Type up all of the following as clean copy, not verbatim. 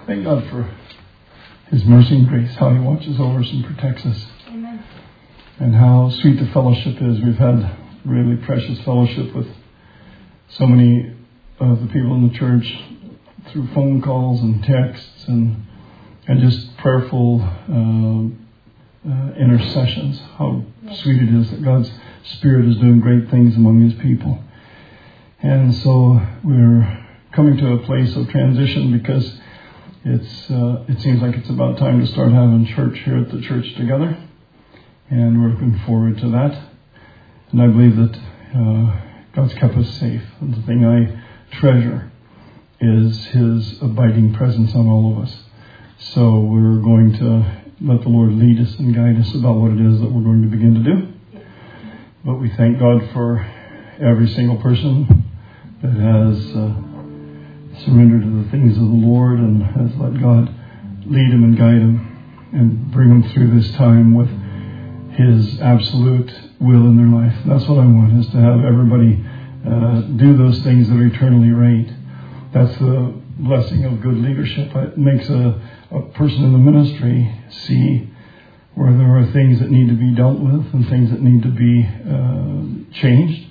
Thank God for His mercy and grace, how He watches over us and protects us. Amen. And how sweet the fellowship is. We've had really precious fellowship with so many of the people in the church through phone calls and texts and just prayerful intercessions. How sweet it is that God's Spirit is doing great things among His people. And so we're coming to a place of transition because it seems like it's about time to start having church here at the church together. And we're looking forward to that. And I believe that God's kept us safe. And the thing I treasure is His abiding presence on all of us. So we're going to let the Lord lead us and guide us about what it is that we're going to begin to do. But we thank God for every single person that has surrendered to the things of the Lord and has let God lead them and guide them and bring them through this time with His absolute will in their life. That's what I want, is to have everybody do those things that are eternally right. That's the blessing of good leadership. It makes a person in the ministry see where there are things that need to be dealt with and things that need to be changed.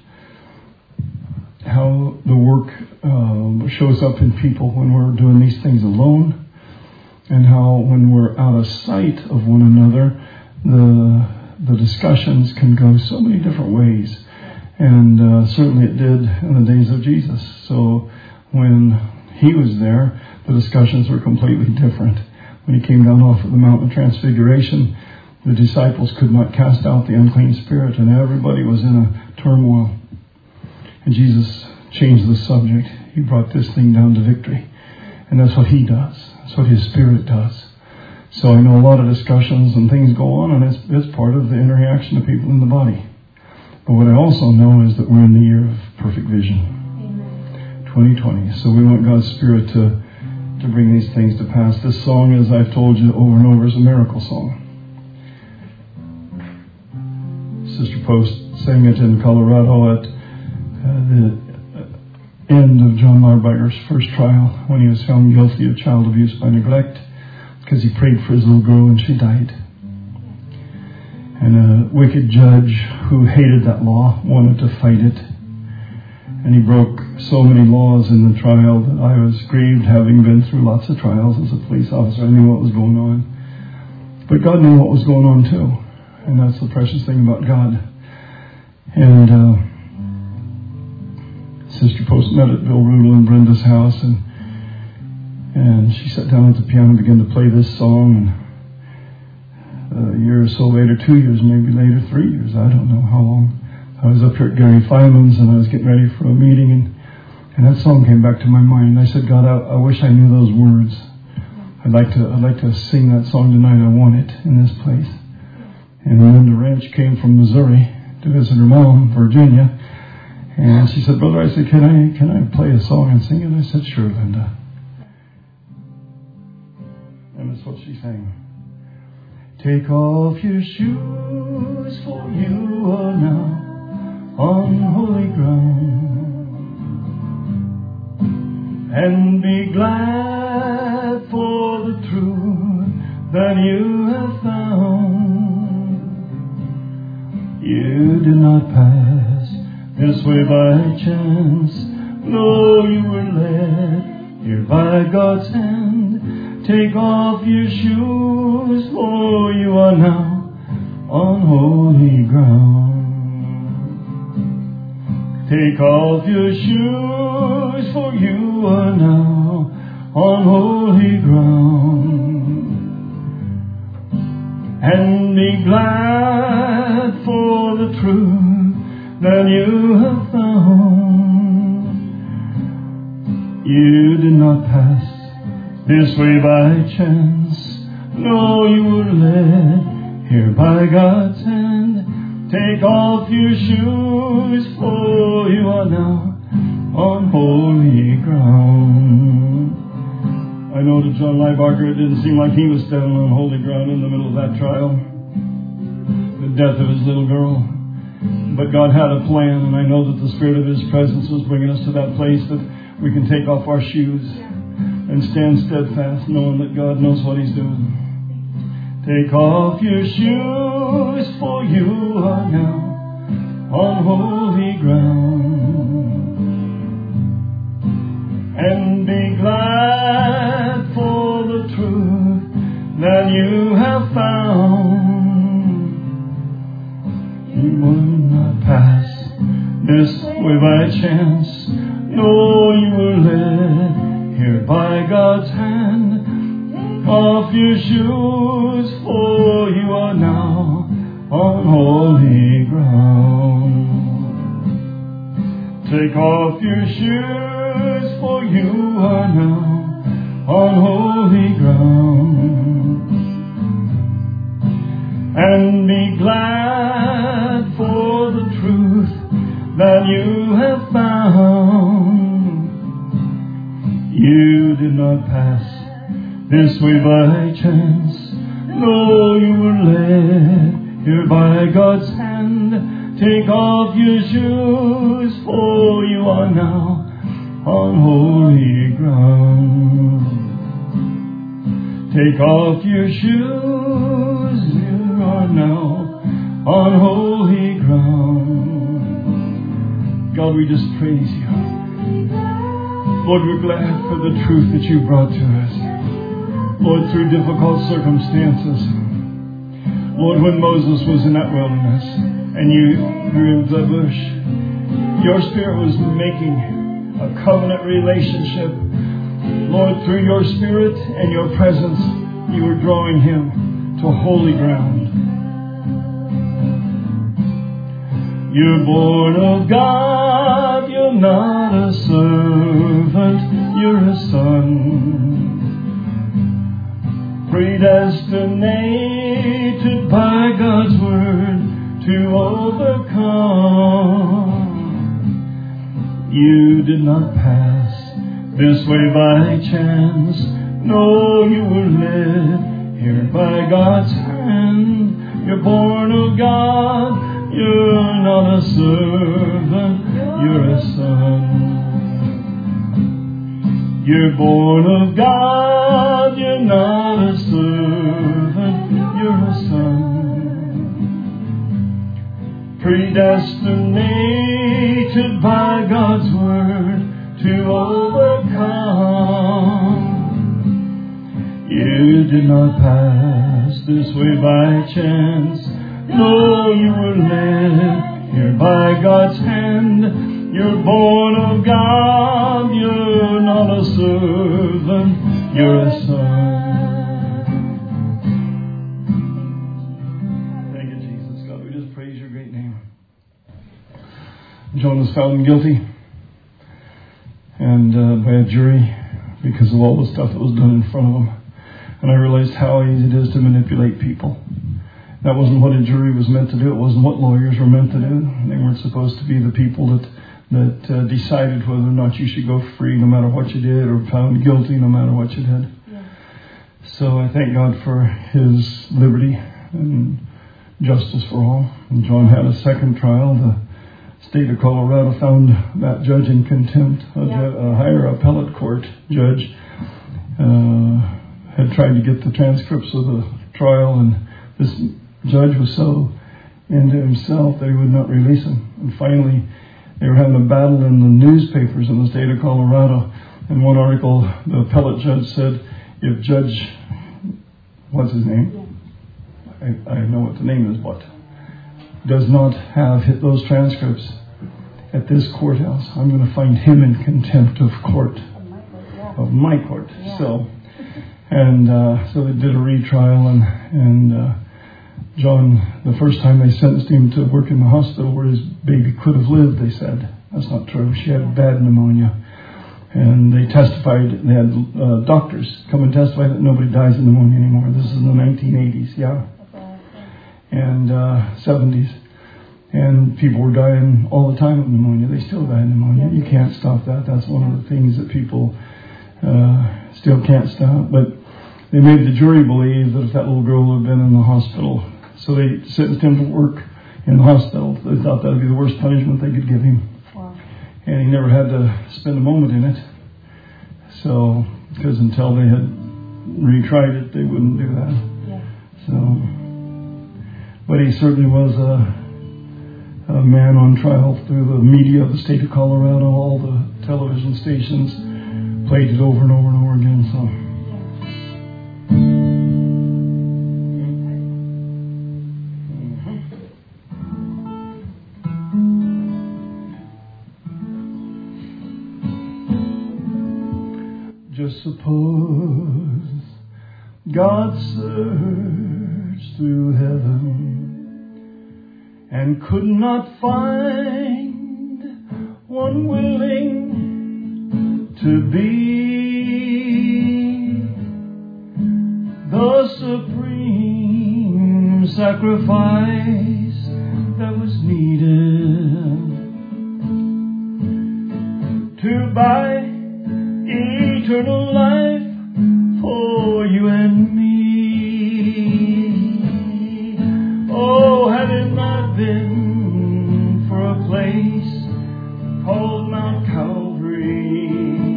How the work shows up in people when we're doing these things alone, and how when we're out of sight of one another, the discussions can go so many different ways. And certainly it did in the days of Jesus. So when He was there, the discussions were completely different. When He came down off of the Mount of Transfiguration, the disciples could not cast out the unclean spirit, and everybody was in a turmoil. And Jesus changed the subject. He brought this thing down to victory. And that's what He does. That's what His Spirit does. So I know a lot of discussions and things go on, and it's part of the interaction of people in the body. But what I also know is that we're in the year of perfect vision. Amen. 2020. So we want God's Spirit to bring these things to pass. This song, as I've told you over and over, is a miracle song. Sister Post sang it in Colorado at the end of John Larbiger's first trial, when he was found guilty of child abuse by neglect, because he prayed for his little girl and she died. And a wicked judge who hated that law wanted to fight it. And he broke so many laws in the trial that I was grieved, having been through lots of trials as a police officer. I knew what was going on. But God knew what was going on too. And that's the precious thing about God. And Sister Post met at Bill Rudel and Brenda's house, and she sat down at the piano and began to play this song. And a year or so later, 2 years, maybe later, 3 years, I don't know how long, I was up here at Gary Fineman's, and I was getting ready for a meeting, and that song came back to my mind. And I said, God, I wish I knew those words. I'd like to sing that song tonight. I want it in this place. And Linda Ranch came from Missouri to visit her mom, Virginia. And she said, Brother, I said, can I play a song and sing it? I said, sure, Linda. And that's what she sang. Take off your shoes, for you are now on holy ground. And be glad for the truth that you have found. You did not pass this way by chance. No, you were led here by God's hand. Take off your shoes, for you are now on holy ground. Take off your shoes, for you are now on holy ground. And be glad for the truth that you have found. You did not pass this way by chance. No, you were led here by God's hand. Take off your shoes, for you are now on holy ground. I know to John Liebarger it didn't seem like he was standing on holy ground in the middle of that trial, the death of his little girl. But God had a plan, and I know that the Spirit of His presence was bringing us to that place that we can take off our shoes. and stand steadfast, knowing that God knows what He's doing. Take off your shoes, for you are now on holy ground. And be glad for the truth that you have found. You will not pass this way by chance. No, you were led here by God's hand. Off your shoes, for you are now on holy ground. Take off your shoes, for you are now on holy ground. And be glad for the truth that you have found. You did not pass this way by chance. No, you were led here by God's hand. Take off your shoes, for you are now on holy ground. Take off your shoes, you are now on holy ground. God, we just praise you. Lord, we're glad for the truth that you brought to us. Lord, through difficult circumstances. Lord, when Moses was in that wilderness and you grew into the bush, your Spirit was making a covenant relationship. Lord, through your Spirit and your presence, you were drawing him to holy ground. You're born of God, you're not a servant, you're a son. Predestinated by God's word to overcome. You did not pass this way by chance. No, you were led here by God's hand. You're born of God, you're not a servant, you're a son. You're born of God, you're not a servant, you're a son. Predestinated by God's word to overcome. You did not pass this way by chance. No, you were led here by God's hand. You're born of God, you're not a servant, you're a son. Thank you, Jesus. God, we just praise your great name. John was found guilty and by a jury because of all the stuff that was done in front of him. And I realized how easy it is to manipulate people. That wasn't what a jury was meant to do. It wasn't what lawyers were meant to do. They weren't supposed to be the people that decided whether or not you should go free no matter what you did, or found guilty no matter what you did. Yeah. So I thank God for his liberty and justice for all. And John had a second trial. The state of Colorado found that judge in contempt. A higher appellate court judge had tried to get the transcripts of the trial, and this judge was so into himself that he would not release them. And finally, they were having a battle in the newspapers in the state of Colorado. In one article, the appellate judge said, if Judge, what's his name? I know what the name is, but does not have those transcripts at this courthouse, I'm going to find him in contempt of court, of my court. Yeah. So they did a retrial, and John, the first time they sentenced him to work in the hospital where his baby could have lived, they said. That's not true. She had bad pneumonia. And they testified, they had doctors come and testify that nobody dies of pneumonia anymore. This is in the 1980s, yeah. And 70s. And people were dying all the time of pneumonia. They still die of pneumonia. You can't stop that. That's one of the things that people still can't stop. But they made the jury believe that if that little girl had been in the hospital, so they sentenced him to work in the hospital. They thought that would be the worst punishment they could give him. Wow. And he never had to spend a moment in it. So because until they had retried it, they wouldn't do that. Yeah. So, but he certainly was a man on trial through the media of the state of Colorado. All the television stations played it over and over and over again. So. Just suppose God searched through heaven and could not find one willing to be the supreme sacrifice that was needed to buy eternal life for you and me. Oh, had it not been for a place called Mount Calvary,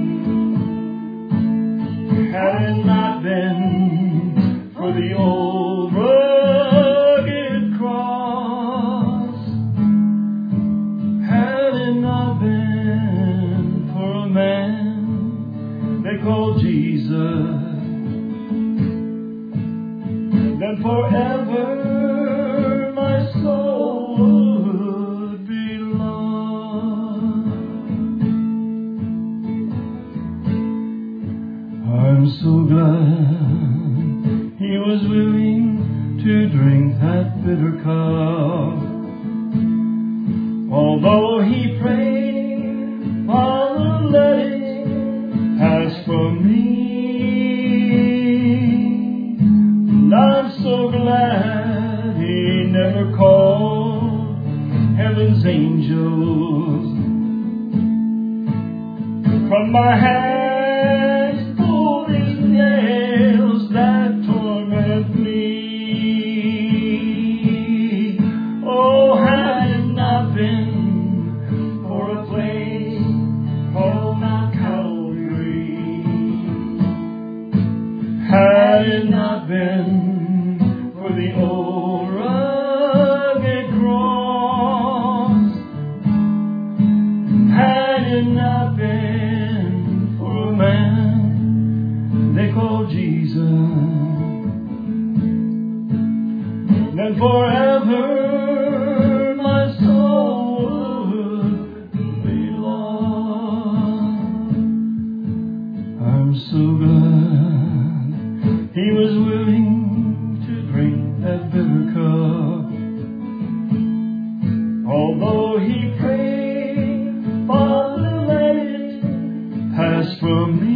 had it not been for the old rugged cross, had it not been for a man they call Jesus, then forever my soul would be lost. I'm so glad he was willing to drink that bitter cup, although he prayed, Father, let it pass from me. And I'm so glad he never called heaven's angels. From my hands pull these nails that torment me. Oh, had it not been for a place called Mount Calvary, had it not been for the old rugged cross, had it not been for a man they call Jesus, then forever my soul would be lost. I'm so glad he was willing to drink that bitter cup, although he prayed, Father, let it pass from me.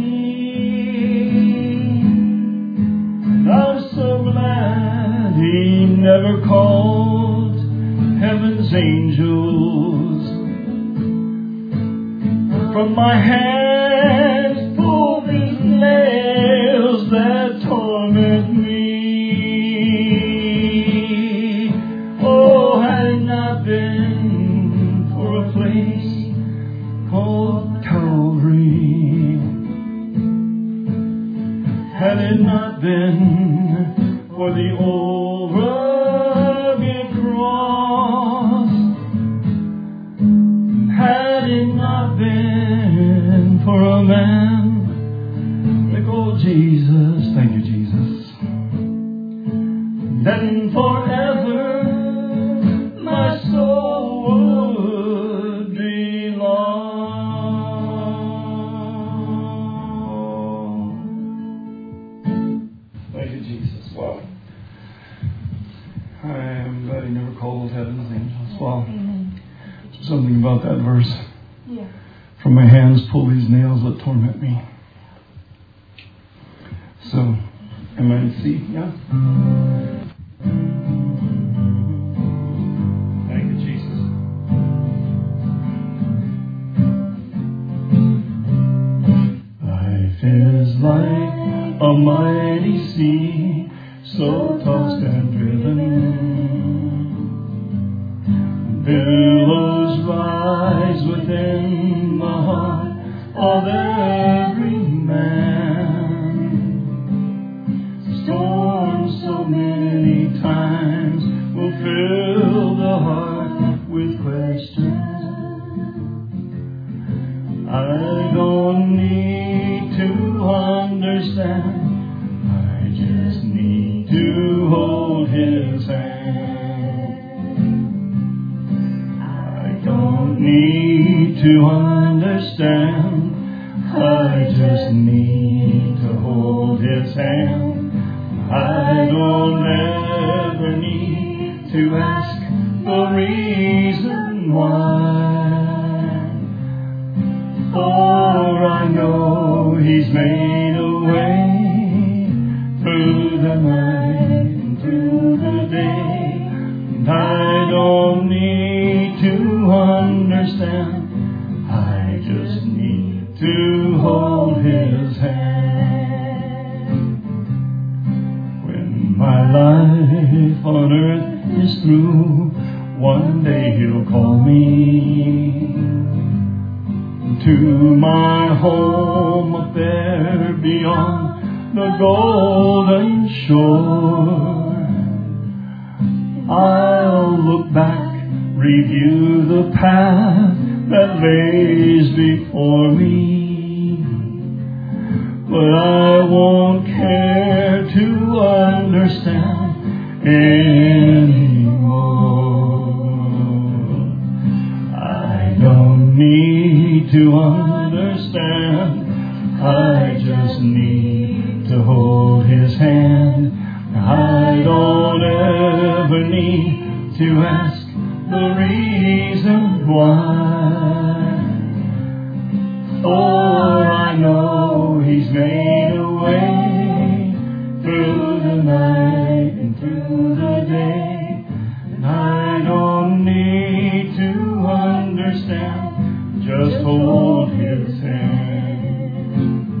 And I'm so glad he never called heaven's angels. From my hands pull these nails that torment me. Oh, had it not been for a place called Calvary, had it not been for the old rugged cross, had it not been for a man they call Jesus, thank you, Jesus, then forever my soul would be lost. Thank you, Jesus. Wow. I am glad he never called heaven's angels. Wow. Something about that verse. Yeah. From my hands pull these nails that torment me. So, am I in C? Yeah? Thank you, Jesus. Life is like a mighty sea, so tossed and driven. Billows rise within the heart of every man. times will fill the heart with questions. I don't need to understand. I just need to hold His hand. I don't need to understand. I just need to hold His hand. I don't ever need to ask the reason why. For I know He's made a way through the night and through the day. And I don't need to understand. I just need to hold His hand. When my life on earth is through, one day He'll call me to my home up there beyond the golden shore. I'll look back, review the path that lays before me, but I won't care to understand anymore. I don't need to understand. I just need to hold His hand. I don't ever need to ask the reason why. For I know He's made a way through the night and through the day. And I don't need to understand. Just hold His hand.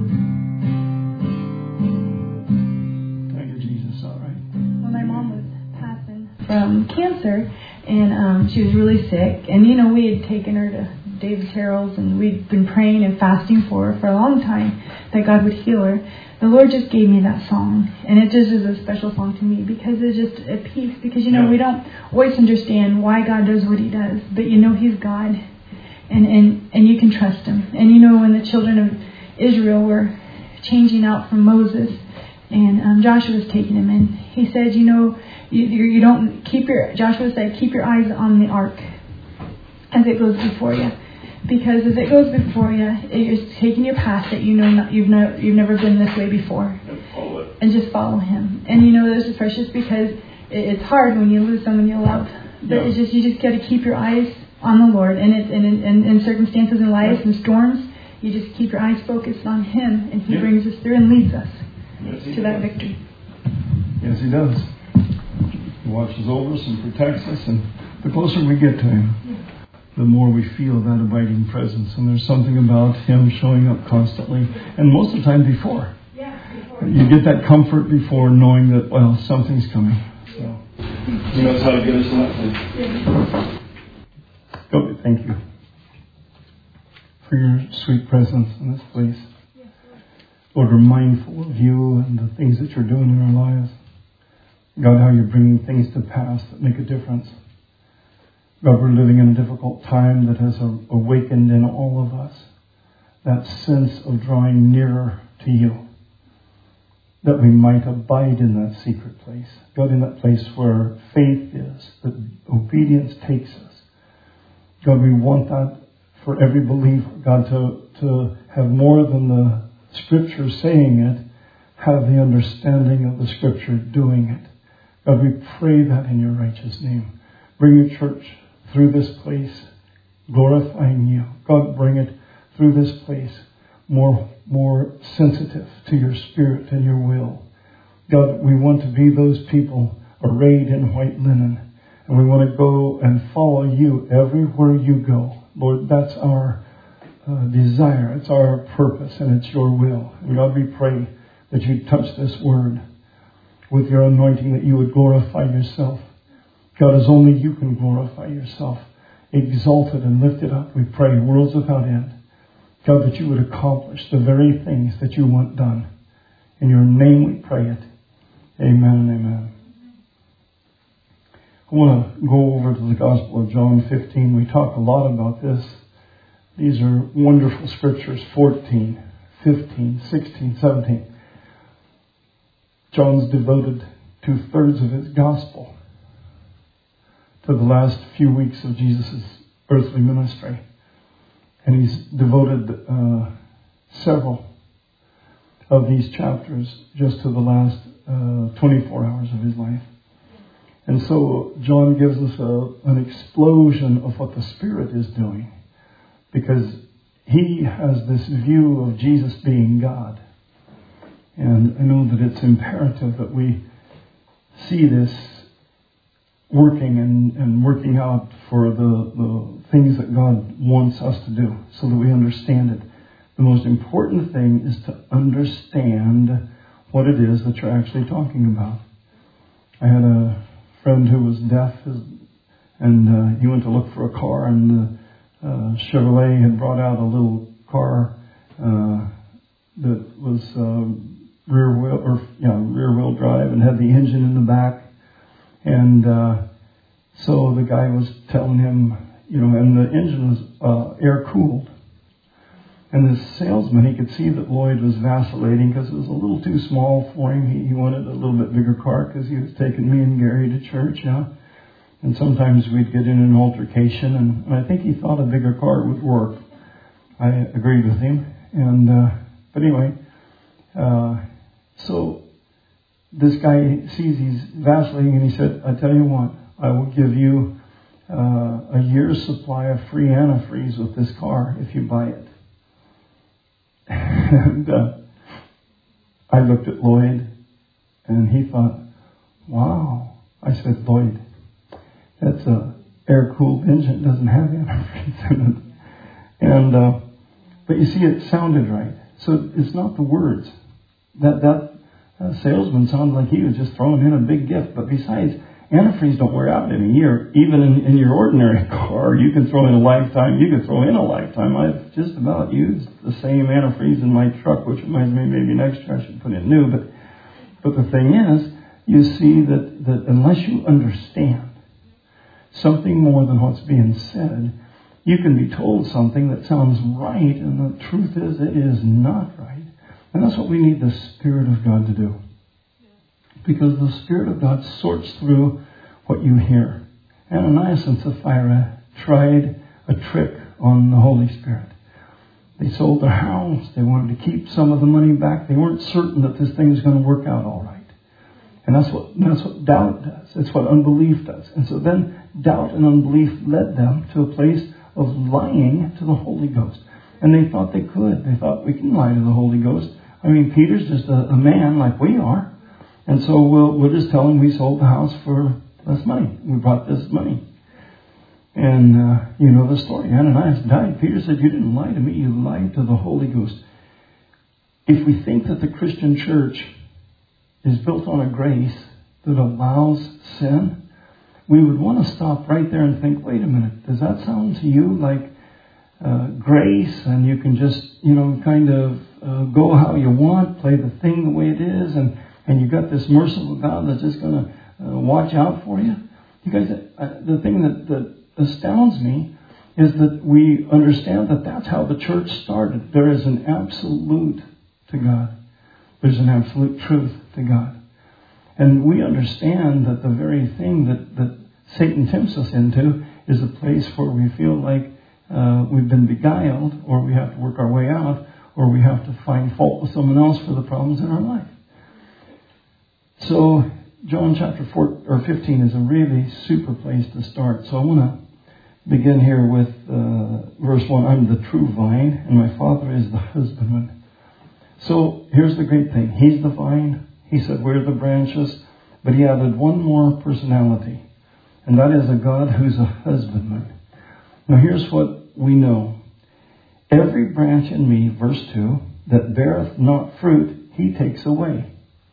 Thank you, Jesus. All right. Well, my mom was passing from cancer, and she was really sick. And, you know, we had taken her to David Carroll's, and we'd been praying and fasting for her for a long time that God would heal her. The Lord just gave me that song, and it just is a special song to me because it's just a peace. Because, you know, we don't always understand why God does what He does, but you know He's God. And you can trust Him. And you know, when the children of Israel were changing out from Moses, and Joshua was taking him in, he said, you know, you don't keep Joshua said, keep your eyes on the ark as it goes before you, because as it goes before you, it's taking you past that you've never been this way before, and just follow Him. And you know, this is precious because it's hard when you lose someone you love, but it's just you just got to keep your eyes on the Lord, and it's in circumstances in life and storms, you just keep your eyes focused on Him, and He brings us through and leads us to that victory. Yes, He does. He watches over us and protects us, and the closer we get to Him, the more we feel that abiding presence. And there's something about Him showing up constantly, and most of the time before. You get that comfort before knowing that, well, something's coming. So He knows how to get us in that place. God, thank you for your sweet presence in this place. Lord, we're mindful of you and the things that you're doing in our lives. God, how you're bringing things to pass that make a difference. God, we're living in a difficult time that has awakened in all of us that sense of drawing nearer to you, that we might abide in that secret place. God, in that place where faith is, that obedience takes us. God, we want that for every believer. God, to have more than the Scripture saying it, have the understanding of the Scripture doing it. God, we pray that in your righteous name. Bring your church through this place, glorifying you. God, bring it through this place more sensitive to your Spirit and your will. God, we want to be those people arrayed in white linen, and we want to go and follow you everywhere you go. Lord, that's our desire. It's our purpose, and it's your will. And God, we pray that you touch this word with your anointing, that you would glorify yourself. God, as only you can glorify yourself. Exalted and lifted up, we pray, worlds without end. God, that you would accomplish the very things that you want done. In your name we pray it. Amen and amen. I want to go over to the Gospel of John 15. We talk a lot about this. These are wonderful scriptures, 14, 15, 16, 17. John's devoted 2/3 of his Gospel to the last few weeks of Jesus' earthly ministry. And he's devoted several of these chapters just to the last 24 hours of his life. And so John gives us an explosion of what the Spirit is doing, because he has this view of Jesus being God. And I know that it's imperative that we see this working and working out for the things that God wants us to do, so that we understand it. The most important thing is to understand what it is that you're actually talking about. I had a friend who was deaf, and he went to look for a car, and Chevrolet had brought out a little car that was rear wheel drive and had the engine in the back. And so the guy was telling him, and the engine was air cooled. And this salesman, he could see that Lloyd was vacillating because it was a little too small for him. He wanted a little bit bigger car because he was taking me and Gary to church, And sometimes we'd get in an altercation, and I think he thought a bigger car would work. I agreed with him. And but anyway, so this guy sees he's vacillating, and he said, "I tell you what, I will give you a year's supply of free antifreeze with this car if you buy it." And I looked at Lloyd, and he thought, "Wow." I said, "Lloyd, that's a air-cooled engine. It doesn't have antifreeze in it." And but you see, it sounded right. So it's not the words. That salesman sounded like he was just throwing in a big gift. But besides, antifreeze don't wear out in a year. Even in your ordinary car, you can throw in a lifetime. You can throw in a lifetime. I've just about used the same antifreeze in my truck, which reminds me maybe next year I should put in new. But the thing is, you see that unless you understand something more than what's being said, you can be told something that sounds right, and the truth is it is not right. And that's what we need the Spirit of God to do. Because the Spirit of God sorts through what you hear. Ananias and Sapphira tried a trick on the Holy Spirit. They sold their house. They wanted to keep some of the money back. They weren't certain that this thing was going to work out all right. And that's what doubt does. It's what unbelief does. And so then doubt and unbelief led them to a place of lying to the Holy Ghost. And they thought they could. They thought, we can lie to the Holy Ghost. I mean, Peter's just a man like we are. And so we'll just tell him we sold the house for less money. We brought this money. And you know the story. Ananias died. Peter said, "You didn't lie to me. You lied to the Holy Ghost." If we think that the Christian church is built on a grace that allows sin, we would want to stop right there and think, wait a minute, does that sound to you like grace, and you can just, kind of go how you want, play the thing the way it is, and you got this merciful God that's just going to watch out for you? You guys, the thing that astounds me is that we understand that that's how the church started. There is an absolute to God. There's an absolute truth to God. And we understand that the very thing that Satan tempts us into is a place where we feel like we've been beguiled, or we have to work our way out, or we have to find fault with someone else for the problems in our life. So John chapter 15 is a really super place to start. So I want to begin here with verse 1. I'm the true vine, and my Father is the husbandman. So here's the great thing. He's the vine. He said, we're the branches. But he added one more personality, and that is a God who's a husbandman. Now here's what we know. Every branch in me, verse 2, that beareth not fruit, he takes away.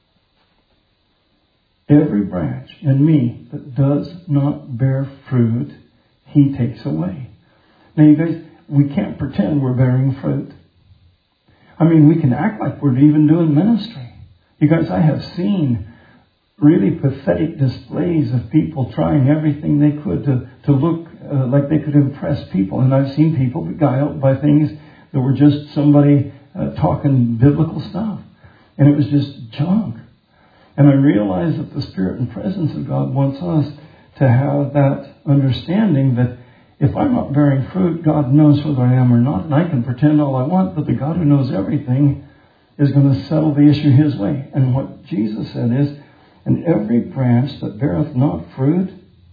Every branch in me that does not bear fruit, he takes away. Now you guys, we can't pretend we're bearing fruit. I mean, we can act like we're even doing ministry. You guys, I have seen really pathetic displays of people trying everything they could to look like they could impress people. And I've seen people beguiled by things that were just somebody talking biblical stuff. And it was just junk. And I realized that the Spirit and presence of God wants us to have that understanding that if I'm not bearing fruit, God knows whether I am or not. And I can pretend all I want, but the God who knows everything is going to settle the issue His way. And what Jesus said is, and every branch that beareth not fruit,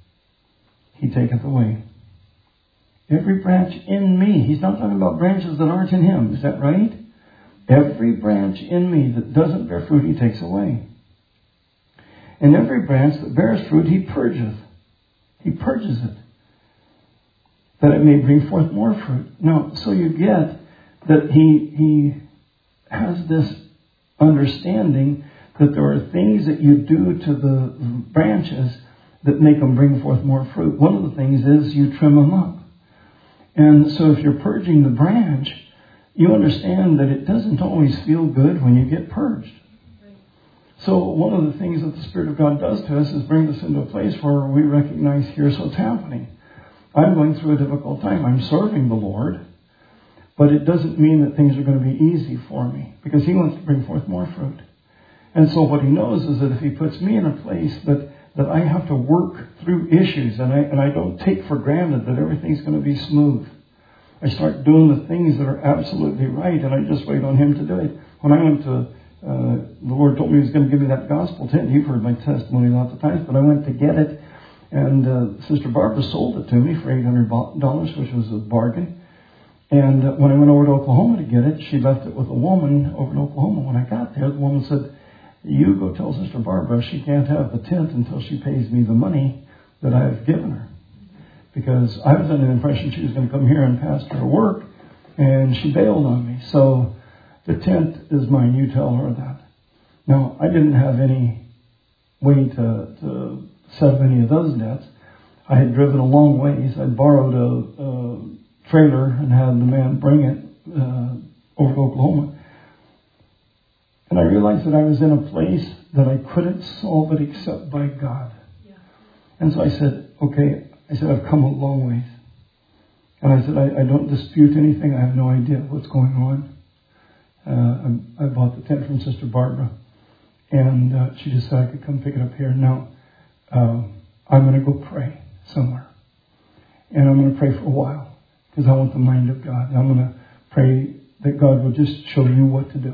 He taketh away. Every branch in me. He's not talking about branches that aren't in Him. Is that right? Every branch in me that doesn't bear fruit, He takes away. And every branch that bears fruit, He purgeth. He purges it, that it may bring forth more fruit. Now, so you get that He has this understanding that there are things that you do to the branches that make them bring forth more fruit. One of the things is you trim them up. And so if you're purging the branch, you understand that it doesn't always feel good when you get purged. So one of the things that the Spirit of God does to us is bring us into a place where we recognize here's what's happening. I'm going through a difficult time. I'm serving the Lord, but it doesn't mean that things are going to be easy for me because He wants to bring forth more fruit. And so what He knows is that if He puts me in a place that I have to work through issues and I don't take for granted that everything's going to be smooth. I start doing the things that are absolutely right and I just wait on Him to do it. When I went to, the Lord told me He was going to give me that gospel tent. You've heard my testimony lots of times, but I went to get it and Sister Barbara sold it to me for $800, which was a bargain. And when I went over to Oklahoma to get it, she left it with a woman over in Oklahoma. When I got there, the woman said, "You go tell Sister Barbara she can't have the tent until she pays me the money that I've given her." Because I was under the impression she was going to come here and pastor her work, and she bailed on me. So the tent is mine. You tell her that. Now, I didn't have any way to settle any of those debts. I had driven a long ways. I borrowed a trailer and had the man bring it over to Oklahoma. And I realized that I was in a place that I couldn't solve it except by God. Yeah. And so I said, okay, I've come a long ways. And I said, I don't dispute anything. I have no idea what's going on. I bought the tent from Sister Barbara. And she just said I could come pick it up here. Now, I'm going to go pray somewhere. And I'm going to pray for a while. Because I want the mind of God. I'm going to pray that God will just show you what to do.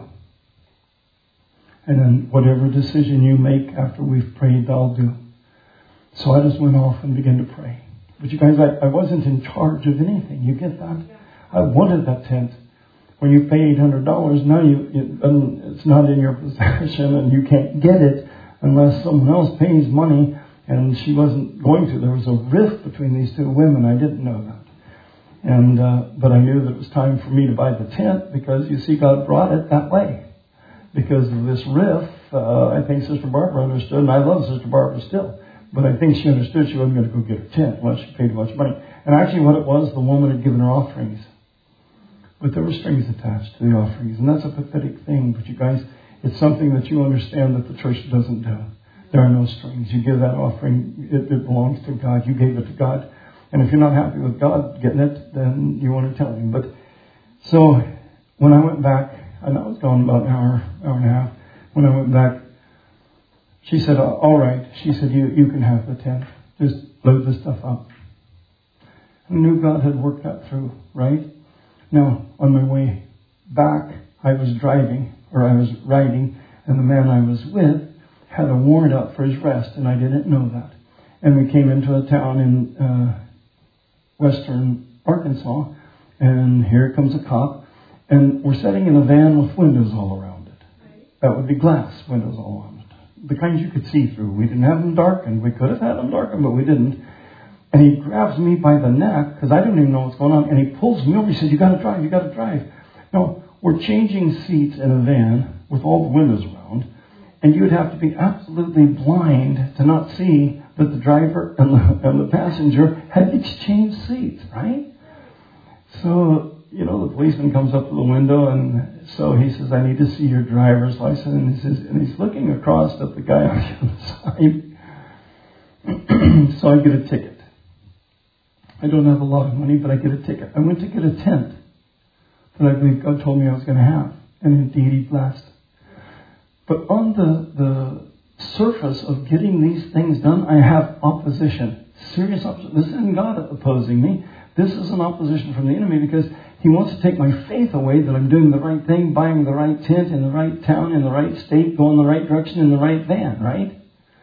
And then whatever decision you make after we've prayed, I'll do. So I just went off and began to pray. But you guys, I wasn't in charge of anything. You get that? I wanted that tent. When you pay $800, now it's not in your possession and you can't get it unless someone else pays money. And she wasn't going to. There was a rift between these two women. I didn't know that. And but I knew that it was time for me to buy the tent because, you see, God brought it that way. Because of this rift, I think Sister Barbara understood, and I love Sister Barbara still, but I think she understood she wasn't going to go get her tent unless she paid a bunch of money. And actually what it was, the woman had given her offerings. But there were strings attached to the offerings, and that's a pathetic thing. But you guys, it's something that you understand that the church doesn't do. There are no strings. You give that offering, it belongs to God. You gave it to God. And if you're not happy with God getting it, then you want to tell Him. But so when I went back, and I was gone about an hour and a half. When I went back, she said, all right. She said, you can have the tent. Just load the stuff up. I knew God had worked that through, right? Now, on my way back, I was riding, and the man I was with had a warrant out for his rest, and I didn't know that. And we came into a town in western Arkansas, and here comes a cop. And we're sitting in a van with windows all around it. That would be glass windows all around it. The kinds you could see through. We didn't have them darkened. We could have had them darkened, but we didn't. And he grabs me by the neck, because I didn't even know what's going on, and he pulls me over. He says, you got to drive. Now, we're changing seats in a van with all the windows around, and you'd have to be absolutely blind to not see that the driver and the passenger had exchanged seats, right? So the policeman comes up to the window, and so he says, I need to see your driver's license. And he's looking across at the guy on the other side. So I get a ticket. I don't have a lot of money, but I get a ticket. I went to get a tent that I believe God told me I was going to have. And indeed, He blessed. But on the surface of getting these things done, I have opposition. Serious opposition. This isn't God opposing me. This is an opposition from the enemy because he wants to take my faith away that I'm doing the right thing, buying the right tent in the right town, in the right state, going the right direction in the right van, right?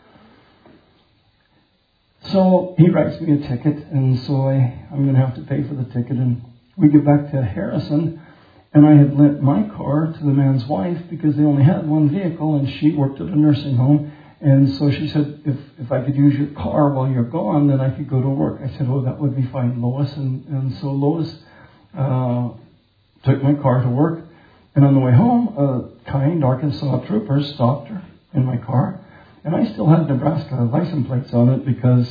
So he writes me a ticket, and so I'm going to have to pay for the ticket. And we get back to Harrison, and I had lent my car to the man's wife because they only had one vehicle, and she worked at a nursing home. And so she said, if I could use your car while you're gone, then I could go to work. I said, oh, that would be fine, Lois. And so Lois took my car to work. And on the way home, a kind Arkansas trooper stopped her in my car. And I still had Nebraska license plates on it because,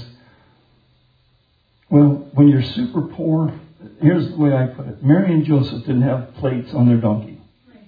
well, when you're super poor, here's the way I put it. Mary and Joseph didn't have plates on their donkey.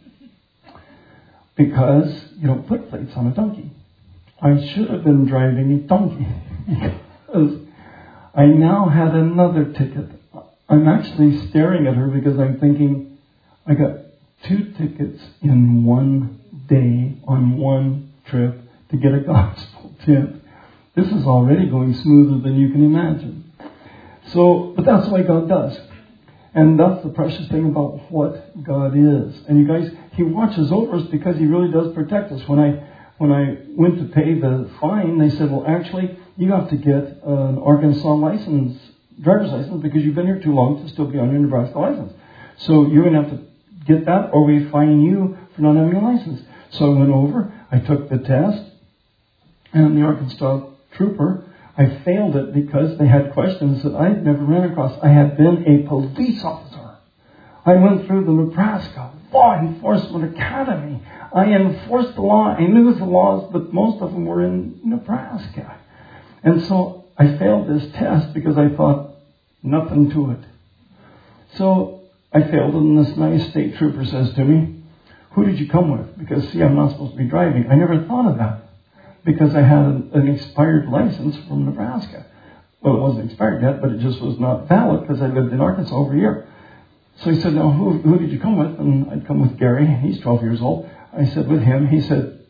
Because you don't put plates on a donkey. I should have been driving a donkey because I now had another ticket. I'm actually staring at her because I'm thinking I got 2 tickets in one day on one trip to get a gospel tent. This is already going smoother than you can imagine. So, but that's the way God does. And that's the precious thing about what God is. And you guys, He watches over us because He really does protect us. When I went to pay the fine, they said, well, actually, you have to get an Arkansas driver's license, because you've been here too long to still be on your Nebraska license. So you're going to have to get that, or we fine you for not having a license. So I went over, I took the test, and the Arkansas trooper, I failed it because they had questions that I had never ran across. I had been a police officer. I went through the Nebraska Law Enforcement Academy. I enforced the law. I knew the laws, but most of them were in Nebraska. And so I failed this test because I thought nothing to it. So I failed, and this nice state trooper says to me, who did you come with? Because, see, I'm not supposed to be driving. I never thought of that because I had an expired license from Nebraska. Well, it wasn't expired yet, but it just was not valid because I lived in Arkansas over a year. So he said, now, who did you come with? And I'd come with Gary. He's 12 years old. I said, with him. He said,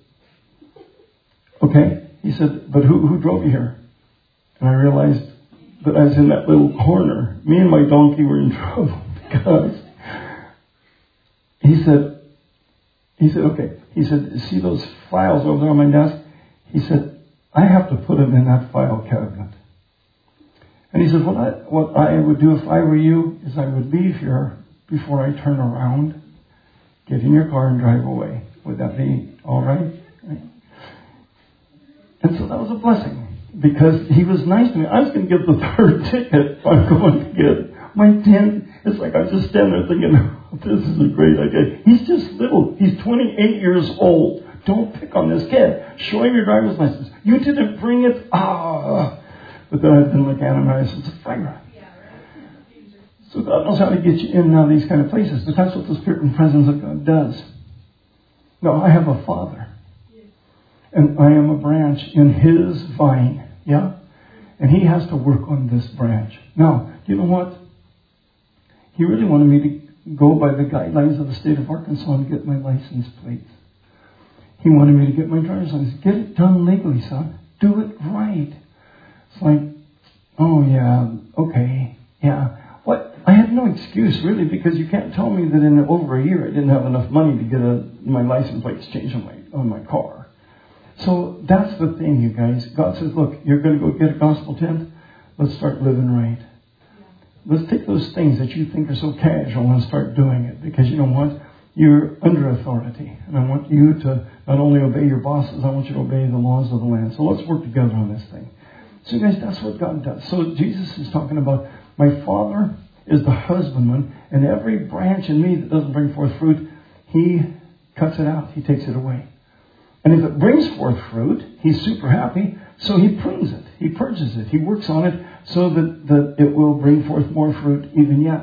okay. He said, but who drove you here? And I realized that I was in that little corner. Me and my donkey were in trouble because he said, okay. He said, see those files over there on my desk? He said, I have to put them in that file cabinet. And he said, what I would do if I were you is I would leave here before I turn around, get in your car and drive away. Would that be all right? And so that was a blessing because he was nice to me. I was going to get the 3rd ticket. I'm going to get my tent. It's like I'm just standing there thinking, this is a great idea. He's just little. He's 28 years old. Don't pick on this kid. Show him your driver's license. You didn't bring it. But then I've been like Ananias and Sapphira. So God knows how to get you in and out of these kind of places. But that's what the Spirit and presence of God does. No, I have a Father. And I am a branch in His vine. Yeah? And He has to work on this branch. Now, you know what? He really wanted me to go by the guidelines of the state of Arkansas and get my license plates. He wanted me to get my driver's license. Get it done legally, son. Do it right. It's like, oh yeah, okay, yeah. What? I had no excuse really because you can't tell me that in over a year I didn't have enough money to get my license plates changed on my car. So that's the thing, you guys. God says, look, you're going to go get a gospel tent. Let's start living right. Let's take those things that you think are so casual and start doing it. Because you know what? You're under authority. And I want you to not only obey your bosses, I want you to obey the laws of the land. So let's work together on this thing. So guys, that's what God does. So Jesus is talking about, my Father is the husbandman, and every branch in me that doesn't bring forth fruit, He cuts it out. He takes it away. And if it brings forth fruit, He's super happy. So He prunes it. He purges it. He works on it so that it will bring forth more fruit even yet.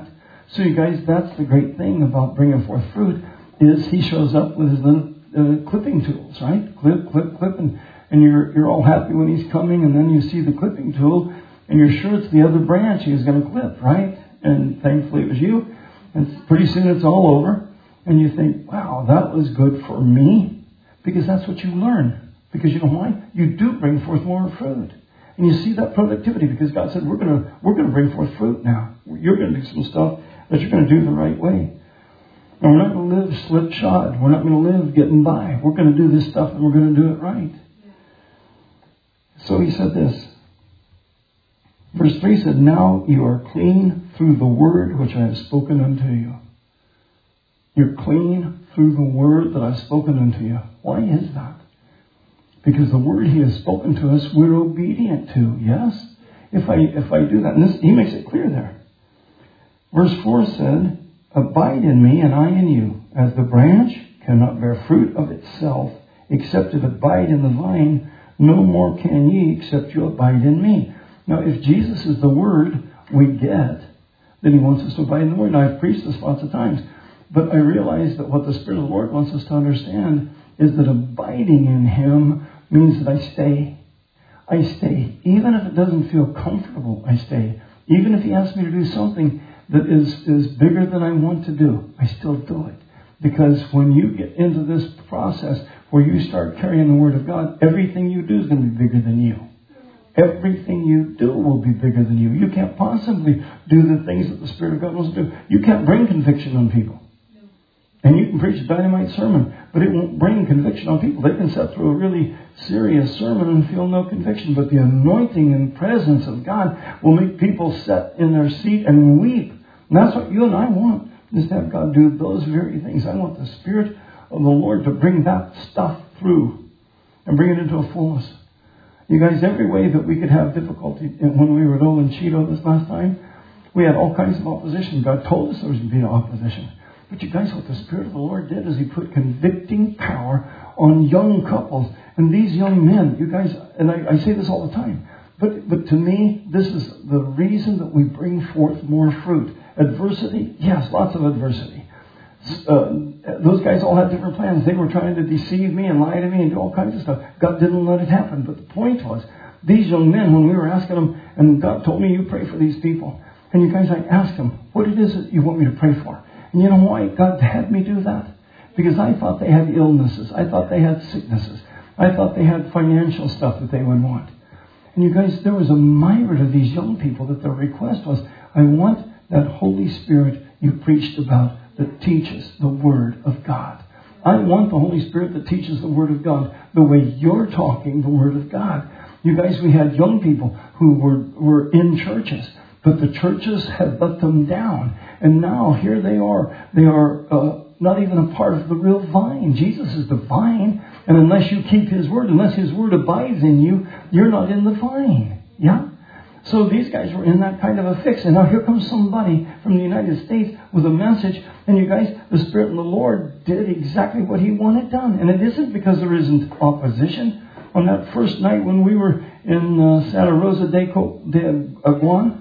So you guys, that's the great thing about bringing forth fruit, is he shows up with his little clipping tools, right? Clip, clip, clip, and you're all happy when he's coming, and then you see the clipping tool, and you're sure it's the other branch he was going to clip, right? And thankfully it was you. And pretty soon it's all over, and you think, wow, that was good for me, because that's what you learn. Because you know why? You do bring forth more fruit. And you see that productivity, because God said, we're going to bring forth fruit now. You're going to do some stuff that you're going to do the right way. And we're not going to live slipshod. We're not going to live getting by. We're going to do this stuff, and we're going to do it right. So he said this. Verse 3 said, now you are clean through the word which I have spoken unto you. You're clean through the word that I've spoken unto you. Why is that? Because the word he has spoken to us, we're obedient to. Yes? If I do that. And he makes it clear there. Verse 4 said, abide in me and I in you. As the branch cannot bear fruit of itself, except it abide in the vine, no more can ye, except you abide in me. Now, if Jesus is the word we get, then he wants us to abide in the word. And I've preached this lots of times. But I realize that what the Spirit of the Lord wants us to understand is that abiding in him means that I stay. I stay. Even if it doesn't feel comfortable, I stay. Even if he asks me to do something that is bigger than I want to do, I still do it. Because when you get into this process where you start carrying the Word of God, everything you do is going to be bigger than you. Everything you do will be bigger than you. You can't possibly do the things that the Spirit of God wants to do. You can't bring conviction on people. And you can preach a dynamite sermon, but it won't bring conviction on people. They can sit through a really serious sermon and feel no conviction. But the anointing and presence of God will make people sit in their seat and weep. And that's what you and I want, is to have God do those very things. I want the Spirit of the Lord to bring that stuff through and bring it into a fullness. You guys, every way that we could have difficulty, when we were at Olin Cheeto this last time, we had all kinds of opposition. God told us there was going to be opposition. But you guys, what the Spirit of the Lord did is he put convicting power on young couples. And these young men, you guys, and I say this all the time, but to me, this is the reason that we bring forth more fruit. Adversity? Yes, lots of adversity. Those guys all had different plans. They were trying to deceive me and lie to me and do all kinds of stuff. God didn't let it happen. But the point was, these young men, when we were asking them, and God told me, you pray for these people. And you guys, I asked them, what it is that you want me to pray for? And you know why God had me do that? Because I thought they had illnesses. I thought they had sicknesses. I thought they had financial stuff that they would want. And you guys, there was a myriad of these young people that their request was, I want that Holy Spirit you preached about that teaches the Word of God. I want the Holy Spirit that teaches the Word of God the way you're talking the Word of God. You guys, we had young people who were in churches, but the churches had let them down. And now here they are. They are not even a part of the real vine. Jesus is the vine. And unless you keep his word, unless his word abides in you, you're not in the vine. Yeah? So these guys were in that kind of a fix. And now here comes somebody from the United States with a message. And you guys, the Spirit of the Lord did exactly what he wanted done. And it isn't because there isn't opposition. On that first night when we were in Santa Rosa de Aguan,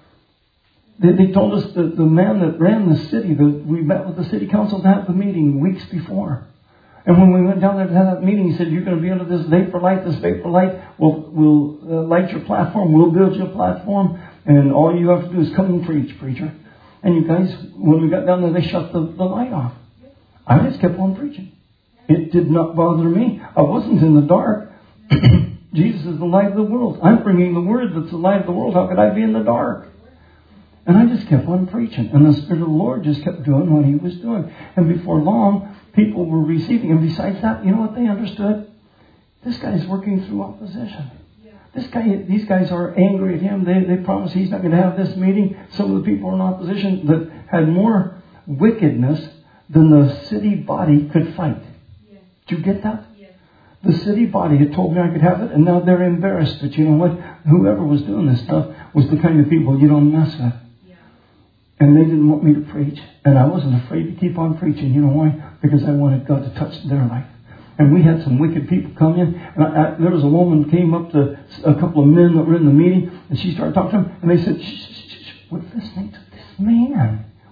they told us that the man that ran the city, we met with the city council to have the meeting weeks before. And when we went down there to have that meeting, he said, you're going to be under this vapor light. This vapor light will light your platform. We'll build your platform. And all you have to do is come and preach, preacher. And you guys, when we got down there, they shut the light off. I just kept on preaching. It did not bother me. I wasn't in the dark. Jesus is the light of the world. I'm bringing the word that's the light of the world. How could I be in the dark? And I just kept on preaching. And the Spirit of the Lord just kept doing what he was doing. And before long, people were receiving. And besides that, you know what they understood? This guy's working through opposition. These guys are angry at him. They promise he's not going to have this meeting. Some of the people in opposition that had more wickedness than the city body could fight. Yeah. Did you get that? Yeah. The city body had told me I could have it, and now they're embarrassed. But you know what? Whoever was doing this stuff was the kind of people you don't mess with. Yeah. And they didn't want me to preach. And I wasn't afraid to keep on preaching. You know why? Because I wanted God to touch their life. And we had some wicked people come in. And there was a woman who came up to a couple of men that were in the meeting. And she started talking to them. And they said, shh, we're listening to this man.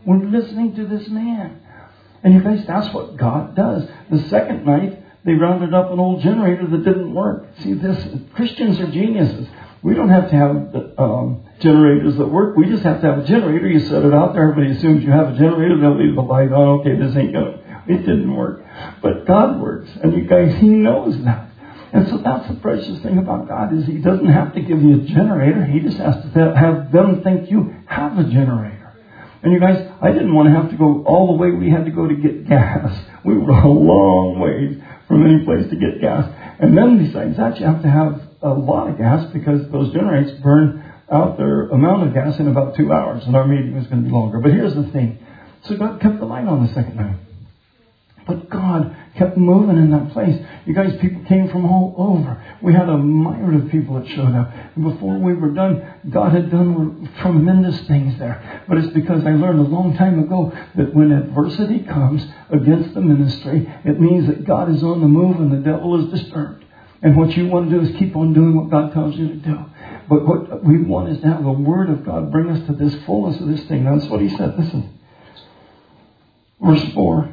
We're listening to this man. And you guys, that's what God does. The second night, they rounded up an old generator that didn't work. See, Christians are geniuses. We don't have to have generators that work. We just have to have a generator. You set it out there. Everybody assumes you have a generator. They'll leave the light on. Okay, this ain't going to. It didn't work. But God works. And you guys, He knows that. And so that's the precious thing about God is He doesn't have to give you a generator. He just has to have them think you have a generator. And you guys, I didn't want to have to go all the way we had to go to get gas. We were a long ways from any place to get gas. And then besides that, you have to have a lot of gas because those generators burn out their amount of gas in about 2 hours. And our meeting was going to be longer. But here's the thing. So God kept the light on the second night. But God kept moving in that place. You guys, people came from all over. We had a myriad of people that showed up. And before we were done, God had done tremendous things there. But it's because I learned a long time ago that when adversity comes against the ministry, it means that God is on the move and the devil is disturbed. And what you want to do is keep on doing what God tells you to do. But what we want is to have the Word of God bring us to this fullness of this thing. That's what He said. Listen. Verse 4.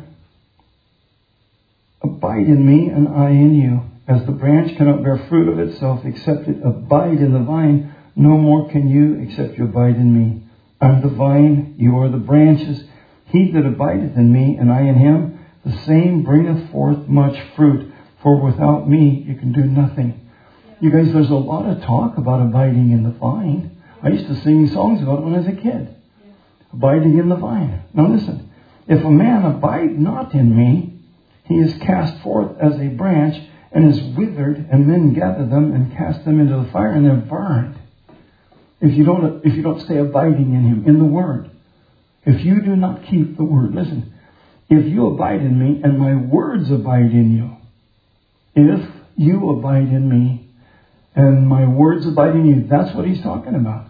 Abide in me and I in you. As the branch cannot bear fruit of itself except it abide in the vine, no more can you except you abide in me. I am the vine, you are the branches. He that abideth in me and I in him, the same bringeth forth much fruit. For without me you can do nothing. You guys, there's a lot of talk about abiding in the vine. I used to sing songs about it when I was a kid. Abiding in the vine. Now listen, if a man abide not in me, he is cast forth as a branch and is withered, and men gather them and cast them into the fire and they're burned. If you don't stay abiding in Him, in the Word. If you do not keep the Word, listen, if you abide in me and my words abide in you, if you abide in me and my words abide in you, that's what He's talking about.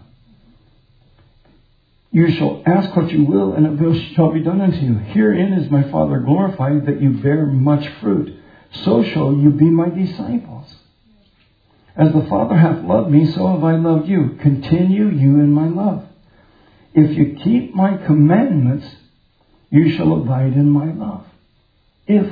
You shall ask what you will, and it shall be done unto you. Herein is my Father glorified, that you bear much fruit. So shall you be my disciples. As the Father hath loved me, so have I loved you. Continue you in my love. If you keep my commandments, you shall abide in my love. If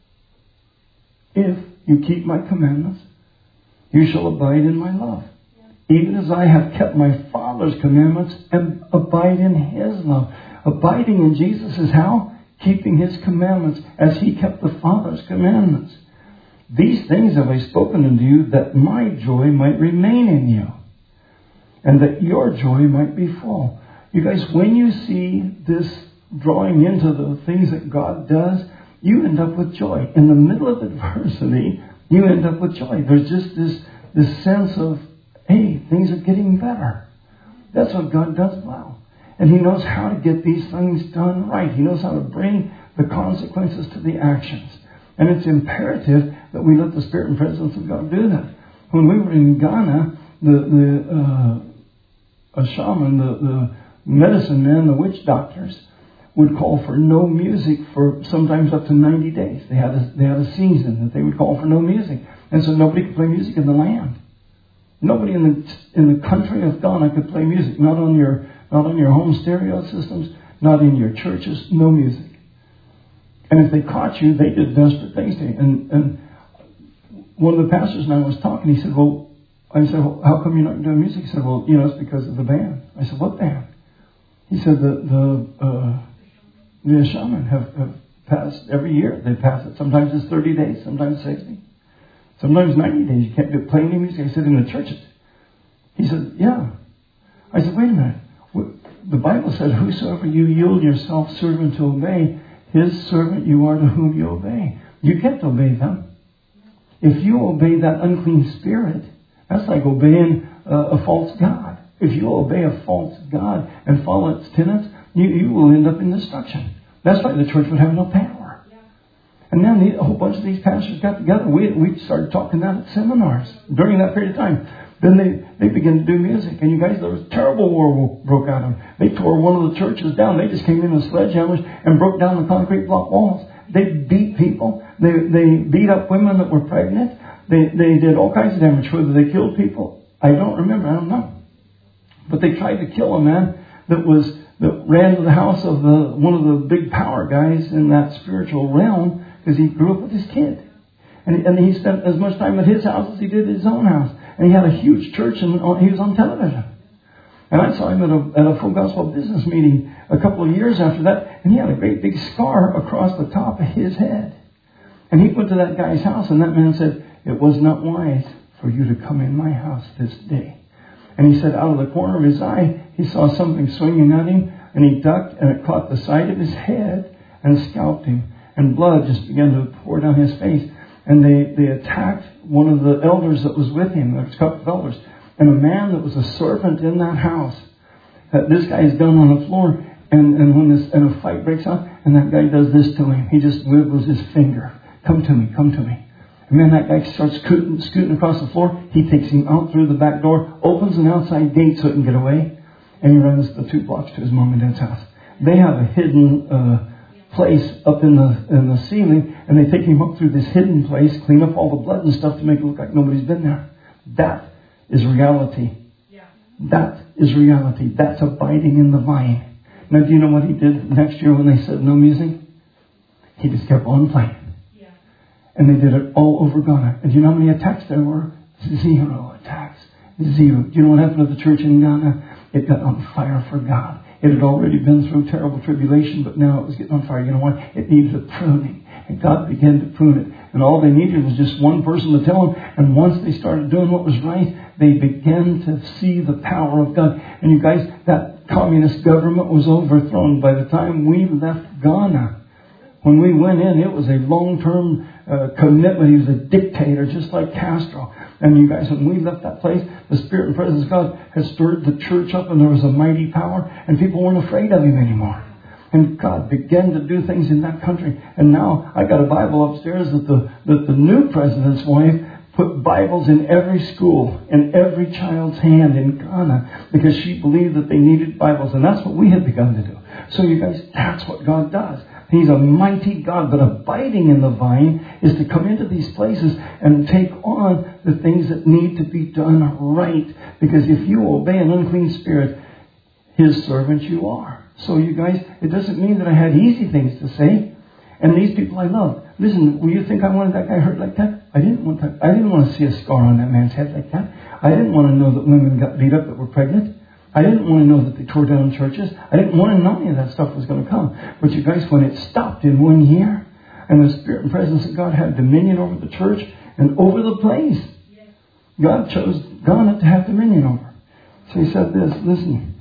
you keep my commandments, you shall abide in my love. Even as I have kept my Father's commandments and abide in His love. Abiding in Jesus is how? Keeping His commandments as He kept the Father's commandments. These things have I spoken unto you, that my joy might remain in you, and that your joy might be full. You guys, when you see this drawing into the things that God does, you end up with joy. In the middle of adversity, you end up with joy. There's just this sense of, hey, things are getting better. That's what God does well. And He knows how to get these things done right. He knows how to bring the consequences to the actions. And it's imperative that we let the Spirit and presence of God do that. When we were in Ghana, a shaman, the medicine men, the witch doctors, would call for no music for sometimes up to 90 days. They had a season that they would call for no music. And so nobody could play music in the land. Nobody in the country of Ghana could play music. Not on your home stereo systems, not in your churches, no music. And if they caught you, they did desperate things to you. And one of the pastors and I was talking, he said, I said, how come you're not doing music? He said, it's because of the band. I said, what band? He said, the shaman have passed every year. They pass it. Sometimes it's 30 days, sometimes 60. Sometimes 90 days. You can't play any music. I said, in the churches. He said, yeah. I said, wait a minute. The Bible said, whosoever you yield yourself servant to obey, his servant you are to whom you obey. You can't obey them. If you obey that unclean spirit, that's like obeying a false god. If you obey a false god and follow its tenets, you will end up in destruction. That's why the church would have no power. And then a whole bunch of these pastors got together. We started talking that at seminars during that period of time. Then they began to do music. And you guys, there was a terrible war broke out on them. They tore one of the churches down. They just came in with sledgehammers and broke down the concrete block walls. They beat people. They beat up women that were pregnant. They did all kinds of damage. Whether they killed people, I don't remember. I don't know. But they tried to kill a man that was that ran to the house of one of the big power guys in that spiritual realm because he grew up with his kid. And he spent as much time at his house as he did at his own house. And he had a huge church and he was on television. And I saw him at a Full Gospel Business meeting a couple of years after that. And he had a great big scar across the top of his head. And he went to that guy's house and that man said, "It was not wise for you to come in my house this day." And he said out of the corner of his eye, he saw something swinging at him. And he ducked and it caught the side of his head and scalped him. And blood just began to pour down his face. And they attacked one of the elders that was with him. There was a couple of elders. And a man that was a servant in that house. This guy is down on the floor. And a fight breaks out. And that guy does this to him. He just wiggles his finger. "Come to me, come to me." And then that guy starts scooting across the floor. He takes him out through the back door. Opens an outside gate so he can get away. And he runs the 2 blocks to his mom and dad's house. They have a hidden place up in the ceiling, and they take him up through this hidden place, clean up all the blood and stuff to make it look like nobody's been there. That is reality. Yeah. That is reality. That's abiding in the vine. Now, do you know what he did next year when they said no music? He just kept on playing. Yeah. And they did it all over Ghana. And do you know how many attacks there were? 0 attacks. 0. Do you know what happened to the church in Ghana? It got on fire for God. It had already been through terrible tribulation, but now it was getting on fire. You know what? It needed a pruning. And God began to prune it. And all they needed was just one person to tell them. And once they started doing what was right, they began to see the power of God. And you guys, that communist government was overthrown by the time we left Ghana. When we went in, it was a long-term commitment. He was a dictator, just like Castro. And you guys, when we left that place, the Spirit and presence of God had stirred the church up, and there was a mighty power, and people weren't afraid of him anymore. And God began to do things in that country. And now I got a Bible upstairs that the new president's wife put Bibles in every school, in every child's hand in Ghana, because she believed that they needed Bibles. And that's what we had begun to do. So you guys, that's what God does. He's a mighty God, but abiding in the vine is to come into these places and take on the things that need to be done right. Because if you obey an unclean spirit, his servant you are. So you guys, it doesn't mean that I had easy things to say. And these people I love. Listen, will you think I wanted that guy hurt like that? I didn't want that. I didn't want to see a scar on that man's head like that. I didn't want to know that women got beat up that were pregnant. I didn't want to know that they tore down churches. I didn't want to know any of that stuff was going to come. But you guys, when it stopped in 1 year, and the Spirit and presence of God had dominion over the church and over the place, God chose Ghana to have dominion over. So he said this, listen.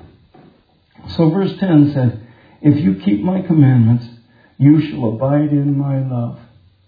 So verse 10 said, "If you keep my commandments, you shall abide in my love.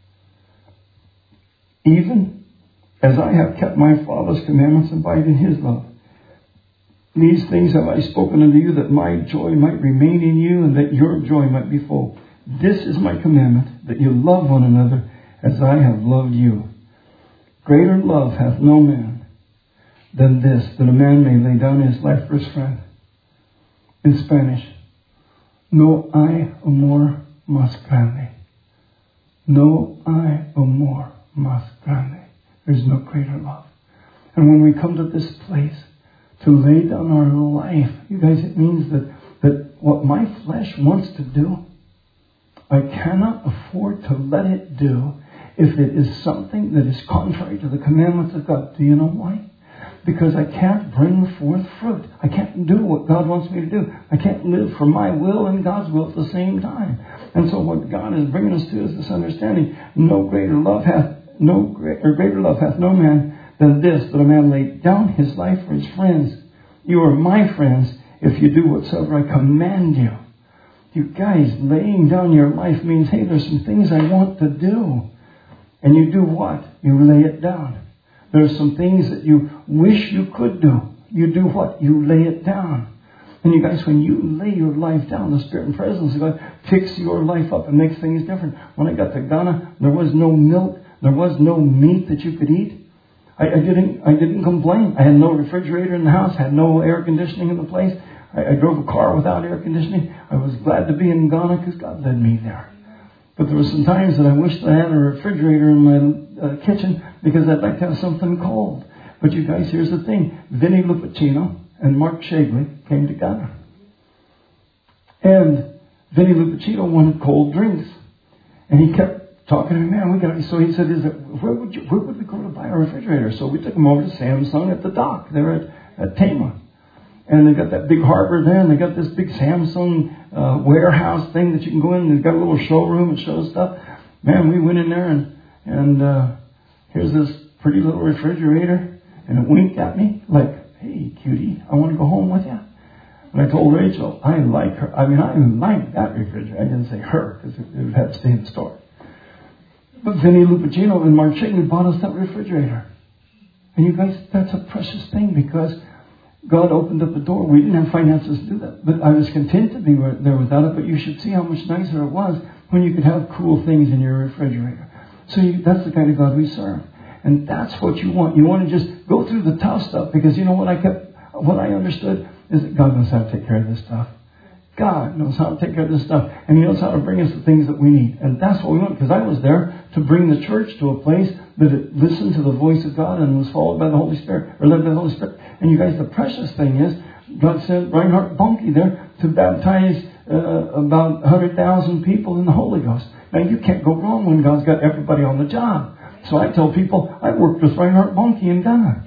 Even as I have kept my Father's commandments, abide in his love. These things have I spoken unto you, that my joy might remain in you, and that your joy might be full. This is my commandment, that you love one another as I have loved you. Greater love hath no man than this, that a man may lay down his life for his friend." In Spanish, "No hay amor más grande. No hay amor más grande." There's no greater love. And when we come to this place to lay down our life, you guys, it means that what my flesh wants to do, I cannot afford to let it do if it is something that is contrary to the commandments of God. Do you know why? Because I can't bring forth fruit. I can't do what God wants me to do. I can't live for my will and God's will at the same time. And so what God is bringing us to is this understanding: greater love hath no man than this, that a man lay down his life for his friends. You are my friends if you do whatsoever I command you. You guys, laying down your life means, hey, there's some things I want to do. And you do what? You lay it down. There's some things that you wish you could do. You do what? You lay it down. And you guys, when you lay your life down, the Spirit and presence of God picks your life up and makes things different. When I got to Ghana, there was no milk. There was no meat that you could eat. I didn't complain. I had no refrigerator in the house, had no air conditioning in the place. I drove a car without air conditioning. I was glad to be in Ghana because God led me there. But there were some times that I wished I had a refrigerator in my kitchen because I'd like to have something cold. But you guys, here's the thing. Vinny Lupacino and Mark Shagley came to Ghana. And Vinny Lupacino wanted cold drinks. And he kept talking to me, man, so he said, where would we go to buy a refrigerator? So we took him over to Samsung at the dock there at Tama. And they got that big harbor there, and they got this big Samsung warehouse thing that you can go in. They've got a little showroom and show stuff. Man, we went in there, and here's this pretty little refrigerator, and it winked at me like, hey, cutie, I want to go home with you. And I told Rachel, I like her. I like that refrigerator. I didn't say her, because it would have to stay in the store. But Vinny Lupacino and Mark Chigney bought us that refrigerator. And you guys, that's a precious thing, because God opened up the door. We didn't have finances to do that. But I was content to be there without it. But you should see how much nicer it was when you could have cool things in your refrigerator. So that's the kind of God we serve. And that's what you want. You want to just go through the tough stuff. Because you know what I understood is that God knows how to take care of this stuff. God knows how to take care of this stuff. And He knows how to bring us the things that we need. And that's what we want. Because I was there to bring the church to a place that it listened to the voice of God and was followed by the Holy Spirit. Or led by the Holy Spirit. And you guys, the precious thing is, God sent Reinhard Bonnke there to baptize about 100,000 people in the Holy Ghost. Now, you can't go wrong when God's got everybody on the job. So I tell people, I worked with Reinhard Bonnke in Ghana.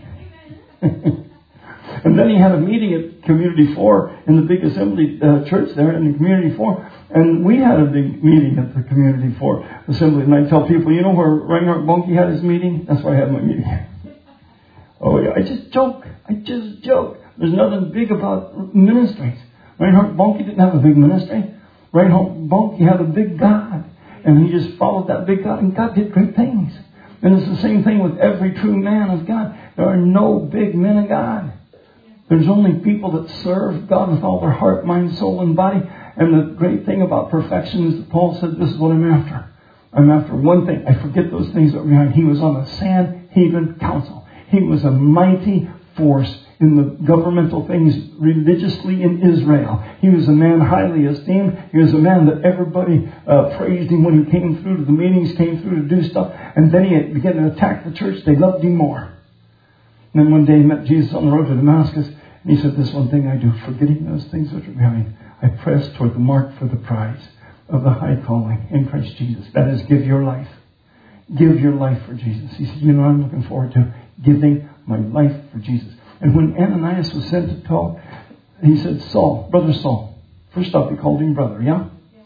And then he had a meeting at Community 4 in the big assembly church there in the Community 4. And we had a big meeting at the Community 4 assembly. And I tell people, you know where Reinhard Bonnke had his meeting? That's where I had my meeting. Oh, yeah, I just joke. There's nothing big about ministries. Reinhard Bonnke didn't have a big ministry. Reinhard Bonnke had a big God. And he just followed that big God. And God did great things. And it's the same thing with every true man of God. There are no big men of God. There's only people that serve God with all their heart, mind, soul, and body. And the great thing about perfection is that Paul said, this is what I'm after. I'm after one thing. I forget those things that were behind. He was on the Sanhedrin Council. He was a mighty force in the governmental things religiously in Israel. He was a man highly esteemed. He was a man that everybody praised him when he came through to the meetings, came through to do stuff. And then he began to attack the church. They loved him more. And then one day he met Jesus on the road to Damascus. And he said, this one thing I do, forgetting those things which are behind, I press toward the mark for the prize of the high calling in Christ Jesus. That is, give your life. Give your life for Jesus. He said, you know what I'm looking forward to? Giving my life for Jesus. And when Ananias was sent to talk, he said, Saul, Brother Saul. First off, he called him brother, yeah?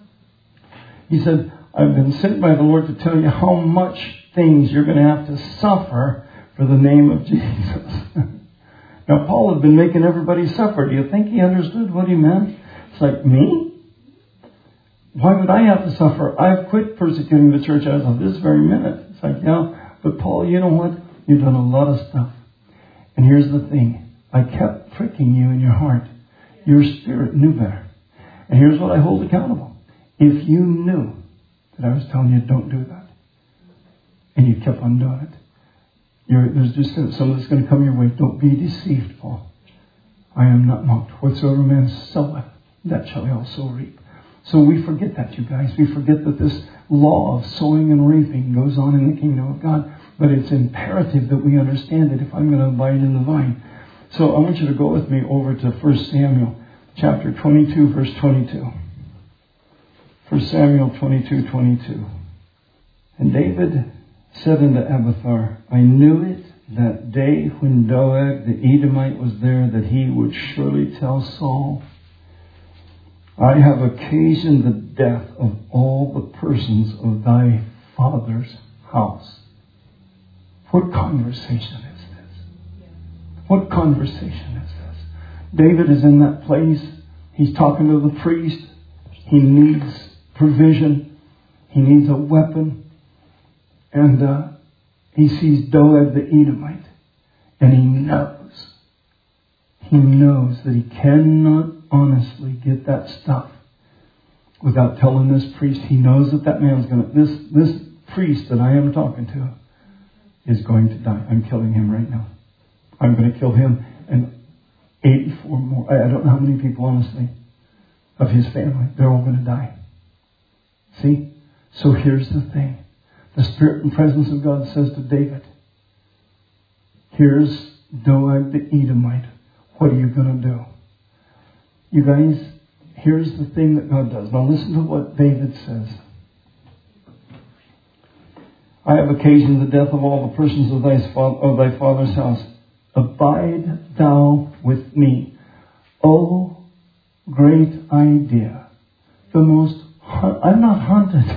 He said, I've been sent by the Lord to tell you how much things you're going to have to suffer for the name of Jesus. Now, Paul had been making everybody suffer. Do you think he understood what he meant? It's like, me? Why would I have to suffer? I've quit persecuting the church as of this very minute. It's like, yeah, but Paul, you know what? You've done a lot of stuff. And here's the thing. I kept pricking you in your heart. Your spirit knew better. And here's what I hold accountable. If you knew that I was telling you don't do that, and you kept on doing it, there's just something that's going to come your way. Don't be deceived, Paul. I am not mocked. Whatsoever man soweth, that shall he also reap. So we forget that, you guys. We forget that this law of sowing and reaping goes on in the kingdom of God. But it's imperative that we understand it if I'm going to abide in the vine. So I want you to go with me over to 1 Samuel chapter 22, verse 22. 1 Samuel 22, 22. And David said unto Abiathar, I knew it that day when Doeg the Edomite was there, that he would surely tell Saul, I have occasioned the death of all the persons of thy father's house. What conversation is this? What conversation is this? David is in that place. He's talking to the priest. He needs provision. He needs a weapon. And he sees Doeg the Edomite. And he knows that he cannot honestly get that stuff without telling this priest. He knows that that man's going to, this priest that I am talking to is going to die. I'm killing him right now. I'm going to kill him and 84 more. I don't know how many people, honestly, of his family. They're all going to die. See? So here's the thing. The Spirit and presence of God says to David, here's Doeg the Edomite. What are you going to do? You guys, here's the thing that God does. Now listen to what David says. I have occasioned the death of all the persons of thy father's house. Abide thou with me. Oh, great idea. I'm not hunted.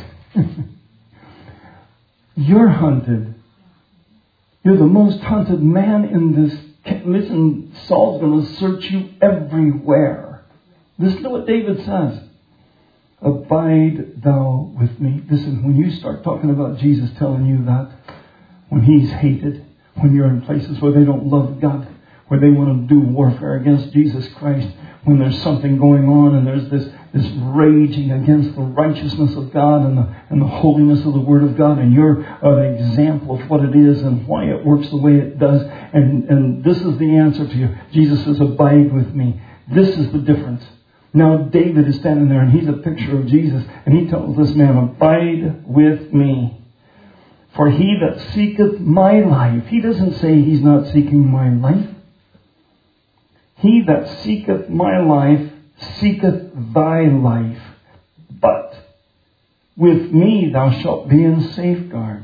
You're hunted. You're the most hunted man in this. Listen, Saul's going to search you everywhere. Listen to what David says. Abide thou with me. Listen, when you start talking about Jesus telling you that, when He's hated, when you're in places where they don't love God, where they want to do warfare against Jesus Christ, when there's something going on and there's this raging against the righteousness of God and the holiness of the Word of God, and you're an example of what it is and why it works the way it does, and this is the answer to you. Jesus says, abide with me. This is the difference. Now David is standing there and he's a picture of Jesus, and he tells this man, abide with me. For he that seeketh my life. He doesn't say he's not seeking my life. He that seeketh my life seeketh thy life. But with me thou shalt be in safeguard.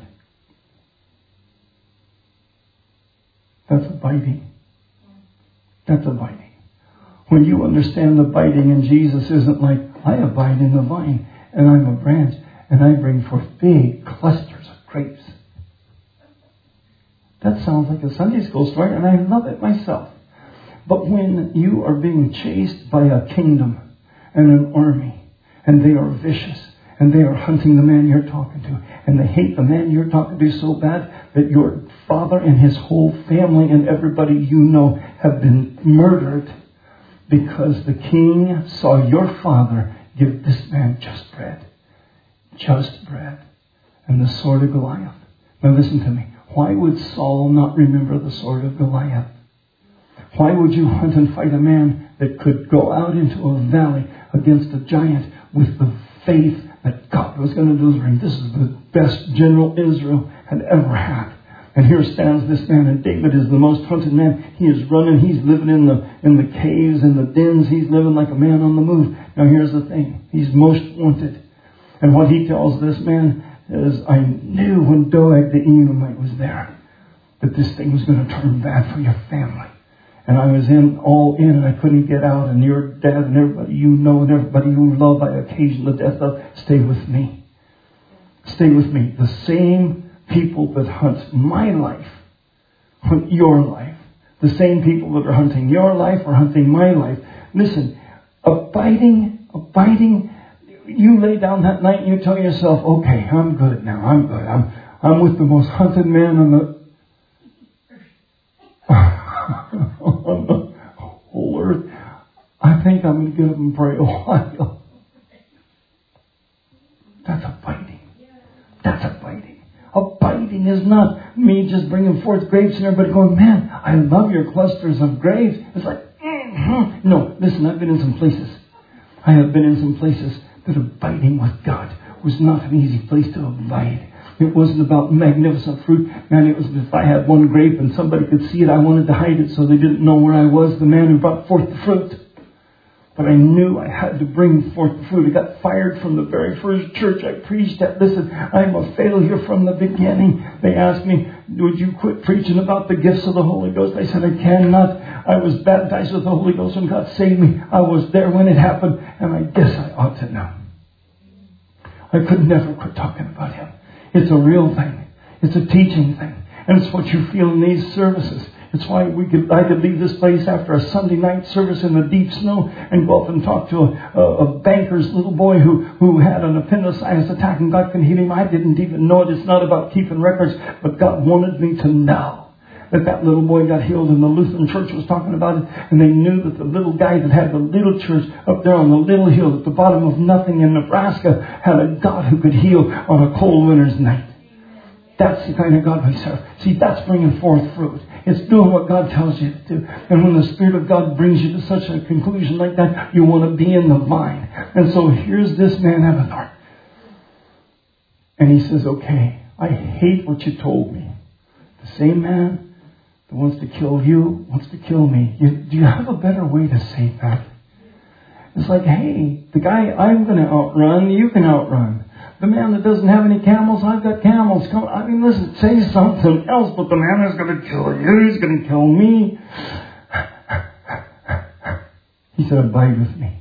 That's abiding. That's abiding. When you understand abiding in Jesus isn't like, I abide in the vine and I'm a branch and I bring forth big clusters of grapes. That sounds like a Sunday school story, and I love it myself. But when you are being chased by a kingdom and an army, and they are vicious, and they are hunting the man you're talking to, and they hate the man you're talking to so bad that your father and his whole family and everybody you know have been murdered because the king saw your father give this man just bread. Just bread. And the sword of Goliath. Now listen to me. Why would Saul not remember the sword of Goliath? Why would you hunt and fight a man that could go out into a valley against a giant with the faith that God was going to deliver him? This is the best general Israel had ever had. And here stands this man, and David is the most hunted man. He is running. He's living in the caves and the dens. He's living like a man on the move. Now here's the thing. He's most wanted. And what he tells this man is, I knew when Doeg the Edomite was there that this thing was going to turn bad for your family. And I was all in, and I couldn't get out. And your dad and everybody you know and everybody you love, I occasion the death of. Stay with me. Stay with me. The same people that hunt my life hunt your life. The same people that are hunting your life are hunting my life. Listen, abiding. You lay down that night and you tell yourself, okay, I'm good now. I'm good. I'm with the most hunted man on the whole earth. I think I'm going to get up and pray a while. That's abiding. That's abiding. Abiding is not me just bringing forth grapes and everybody going, man, I love your clusters of grapes. It's like, No, listen, I've been in some places. I have been in some places that abiding with God was not an easy place to abide. It wasn't about magnificent fruit. Man, it was if I had one grape and somebody could see it, I wanted to hide it so they didn't know where I was, the man who brought forth the fruit. But I knew I had to bring forth the fruit. I got fired from the very first church I preached at. Listen, I'm a failure from the beginning. They asked me, would you quit preaching about the gifts of the Holy Ghost? I said, I cannot. I was baptized with the Holy Ghost and God saved me. I was there when it happened, and I guess I ought to know. I could never quit talking about Him. It's a real thing. It's a teaching thing. And it's what you feel in these services. It's why I could leave this place after a Sunday night service in the deep snow and go up and talk to a banker's little boy who had an appendicitis attack and God can heal him. I didn't even know it. It's not about keeping records, but God wanted me to know that little boy got healed, and the Lutheran church was talking about it, and they knew that the little guy that had the little church up there on the little hill at the bottom of nothing in Nebraska had a God who could heal on a cold winter's night. That's the kind of God we serve. See, that's bringing forth fruit. It's doing what God tells you to do. And when the Spirit of God brings you to such a conclusion like that, you want to be in the vine. And so here's this man, Abinadab. And he says, okay, I hate what you told me. The same man that wants to kill you wants to kill me. Do you have a better way to say that? It's like, hey, the guy I'm going to outrun, you can outrun. The man that doesn't have any camels, I've got camels. Come, I mean, listen, say something else, but the man is going to kill you. He's going to kill me. He said, abide with me.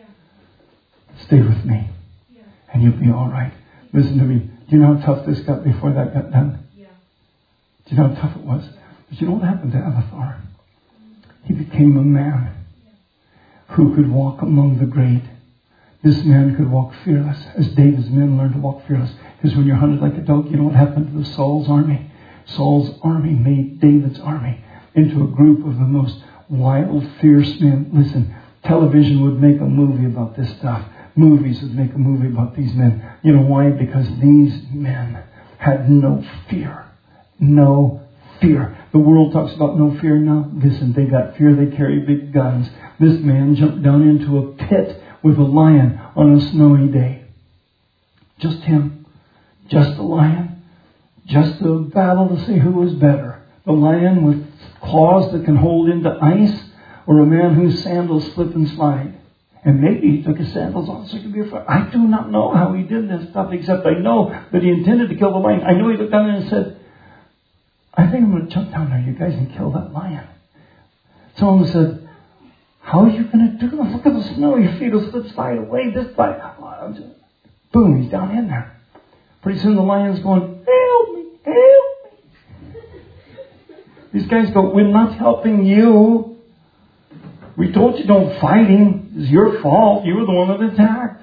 Stay with me. And you'll be all right. Listen to me. Do you know how tough this got before that got done? Do you know how tough it was? But you know what happened to Abiathar? He became a man who could walk among the great. This man could walk fearless, as David's men learned to walk fearless. Because when you're hunted like a dog, you know what happened to Saul's army? Saul's army made David's army into a group of the most wild, fierce men. Listen, television would make a movie about this stuff. Movies would make a movie about these men. You know why? Because these men had no fear. No fear. The world talks about no fear now. Listen, they got fear. They carry big guns. This man jumped down into a pit with a lion on a snowy day. Just him. Just the lion. Just a battle to see who was better. The lion with claws that can hold into ice, or a man whose sandals slip and slide. And maybe he took his sandals off so he could be afraid. I do not know how he did this stuff, except I know that he intended to kill the lion. I know he looked down there and said, I think I'm going to jump down there, you guys, and kill that lion. Someone said, how are you going to do this? Look at the snow. Your feet will slide away. This side. Boom, he's down in there. Pretty soon the lion's going, help me, help me. These guys go, we're not helping you. We told you don't fight him. It's your fault. You were the one that attacked.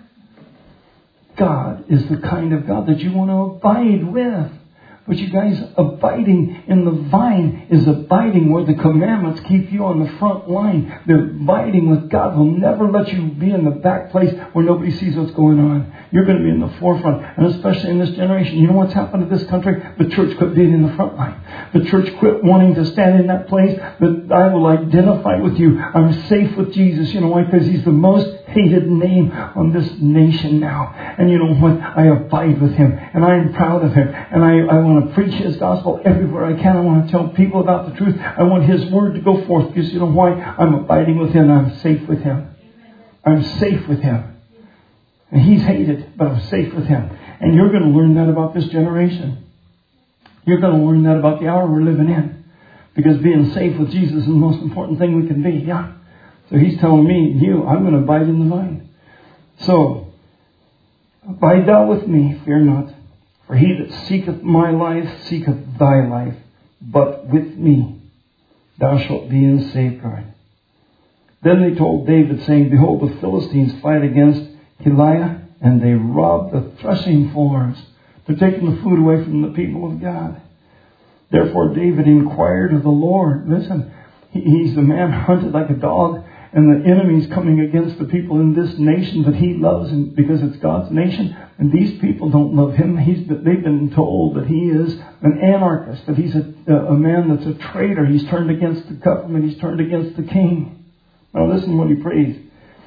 God is the kind of God that you want to abide with. But you guys, abiding in the vine is abiding where the commandments keep you on the front line. The abiding with God will never let you be in the back place where nobody sees what's going on. You're going to be in the forefront. And especially in this generation. You know what's happened to this country? The church quit being in the front line. The church quit wanting to stand in that place that I will identify with you. I'm safe with Jesus. You know why? Because He's the most hated name on this nation now. And you know what? I abide with Him. And I am proud of Him. And I want to preach His gospel everywhere I can. I want to tell people about the truth. I want His word to go forth. Because you know why? I'm abiding with Him. I'm safe with Him. I'm safe with Him. And He's hated, but I'm safe with Him. And you're going to learn that about this generation. You're going to learn that about the hour we're living in. Because being safe with Jesus is the most important thing we can be. Yeah. So He's telling me, I'm going to abide in the vine. So, abide thou with me, fear not. For he that seeketh my life, seeketh thy life. But with me thou shalt be in safeguard. Then they told David, saying, behold, the Philistines fight against Keilah, and they rob the threshing floors. They're taking the food away from the people of God. Therefore David inquired of the Lord. Listen, he's the man hunted like a dog, and the enemy's coming against the people in this nation that he loves, and because it's God's nation. And these people don't love him. They've been told that he is an anarchist, that he's a man that's a traitor. He's turned against the government. He's turned against the king. Now listen to what he prays.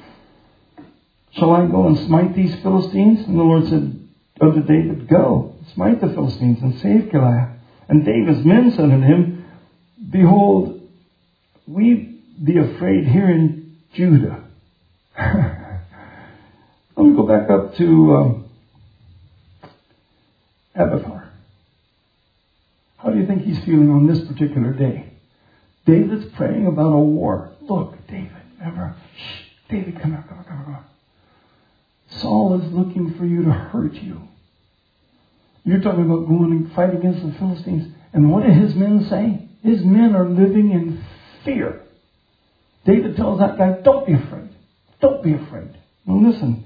Shall I go and smite these Philistines? And the Lord said unto David, go, smite the Philistines and save Keilah. And David's men said unto him, behold, we be afraid here in Judah. Let me go back up to Abiathar. How do you think he's feeling on this particular day? David's praying about a war. Look, David, remember? Shh, David, come here, come here. Saul is looking for you to hurt you. You're talking about going and fight against the Philistines. And what did his men say? His men are living in fear. David tells that guy, don't be afraid. Don't be afraid. Now listen.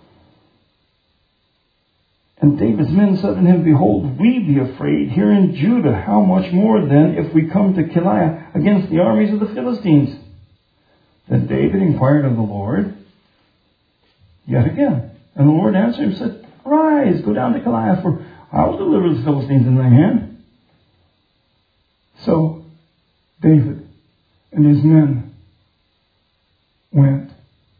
And David's men said unto him, behold, we be afraid here in Judah. How much more then if we come to Keilah against the armies of the Philistines? Then David inquired of the Lord yet again. And the Lord answered him and said, arise, go down to Keilah, for I will deliver the Philistines in thy hand. So David and his men went.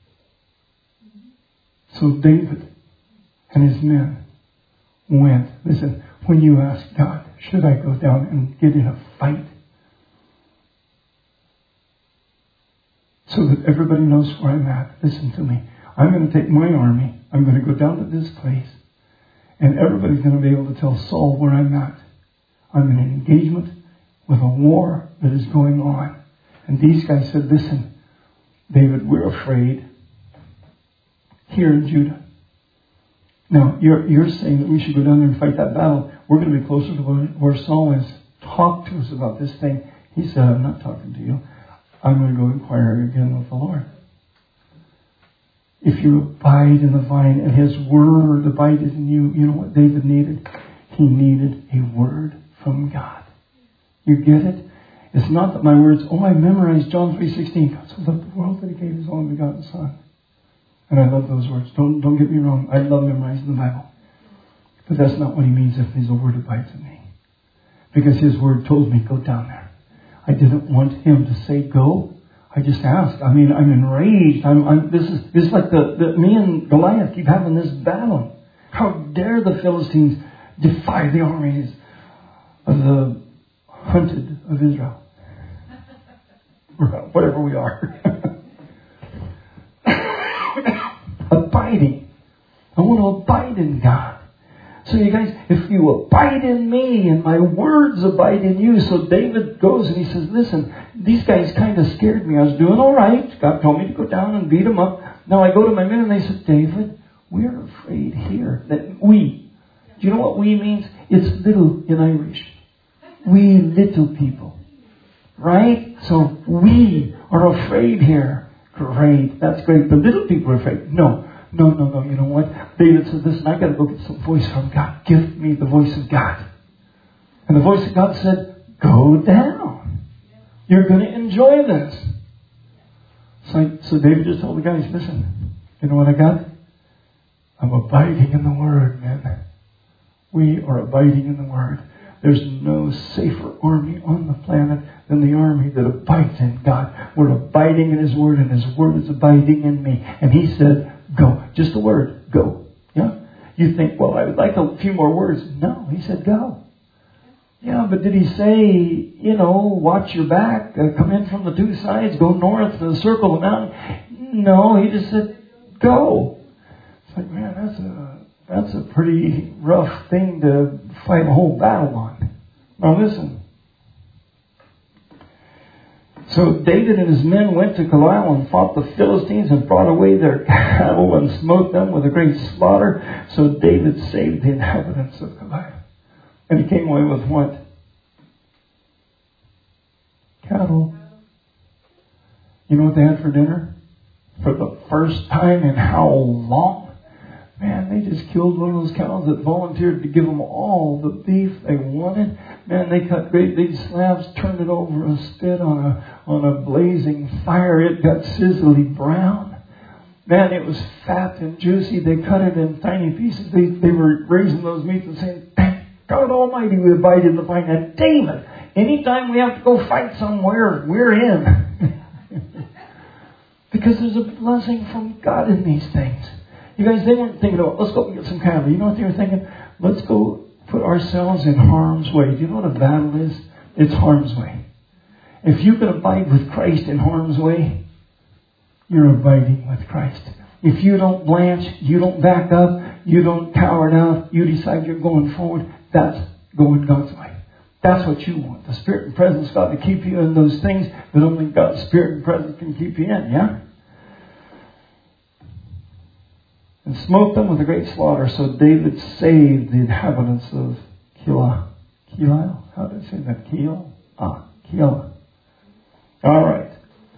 So David and his men went. Listen, when you ask God, should I go down and get in a fight? so that everybody knows where I'm at. Listen to me. I'm going to take my army. I'm going to go down to this place. And everybody's going to be able to tell Saul where I'm at. I'm in an engagement with a war that is going on. And these guys said, listen, David, we're afraid here in Judah. Now, you're saying that we should go down there and fight that battle. We're going to be closer to where Saul is. Talk to us about this thing. He said, I'm not talking to you. I'm going to go inquire again with the Lord. If you abide in the vine and His word abided in you, you know what David needed? He needed a word from God. You get it? It's not that my words, I memorized John 3:16. God so loved the world that He gave His only begotten Son. And I love those words. Don't get me wrong. I love memorizing the Bible. But that's not what He means if His word abides in me. Because His word told me, go down there. I didn't want Him to say go. I just asked. I'm enraged. This is like me and Goliath keep having this battle. How dare the Philistines defy the armies of the hunted of Israel? Whatever we are. Abiding. I want to abide in God. So you guys, if you abide in me and my words abide in you. So David goes and he says, listen, these guys kind of scared me. I was doing all right. God told me to go down and beat them up. Now I go to my men and they said, David, we're afraid here. That we. Do you know what we means? It's little in Irish. We little people. Right? So we are afraid here. Great. That's great. The little people are afraid. No. You know what? David says, listen, I got to go get some voice from God. Give me the voice of God. And the voice of God said, go down. You're going to enjoy this. So David just told the guys, listen, you know what I got? I'm abiding in the Word, man. We are abiding in the Word. There's no safer army on the planet than the army that abides in God. We're abiding in His Word, and His Word is abiding in me. And He said, go. Just the word, go. Yeah? You think, well, I would like a few more words. No, He said, go. Yeah, but did He say, watch your back, come in from the two sides, go north, circle the mountain? No, He just said, go. It's like, man, that's a pretty rough thing to fight a whole battle on. Now listen. So David and his men went to Keilah and fought the Philistines and brought away their cattle and smote them with a great slaughter. So David saved the inhabitants of Keilah. And he came away with what? Cattle. You know what they had for dinner? For the first time in how long? Man, they just killed one of those cows that volunteered to give them all the beef they wanted. Man, they cut great big slabs, turned it over a spit on a blazing fire. It got sizzly brown. Man, it was fat and juicy. They cut it in tiny pieces. They were raising those meats and saying, thank God Almighty, we abide in the vine. And David, anytime we have to go fight somewhere, we're in. Because there's a blessing from God in these things. You guys, they weren't thinking, let's go get some cattle. You know what they were thinking? Let's go put ourselves in harm's way. Do you know what a battle is? It's harm's way. If you can abide with Christ in harm's way, you're abiding with Christ. If you don't blanch, you don't back up, you don't cower down, you decide you're going forward, that's going God's way. That's what you want. The Spirit and presence of God to keep you in those things that only God's Spirit and presence can keep you in, yeah? And smote them with a great slaughter. So David saved the inhabitants of Keilah. Keilah? How did I say that? Keilah. All right.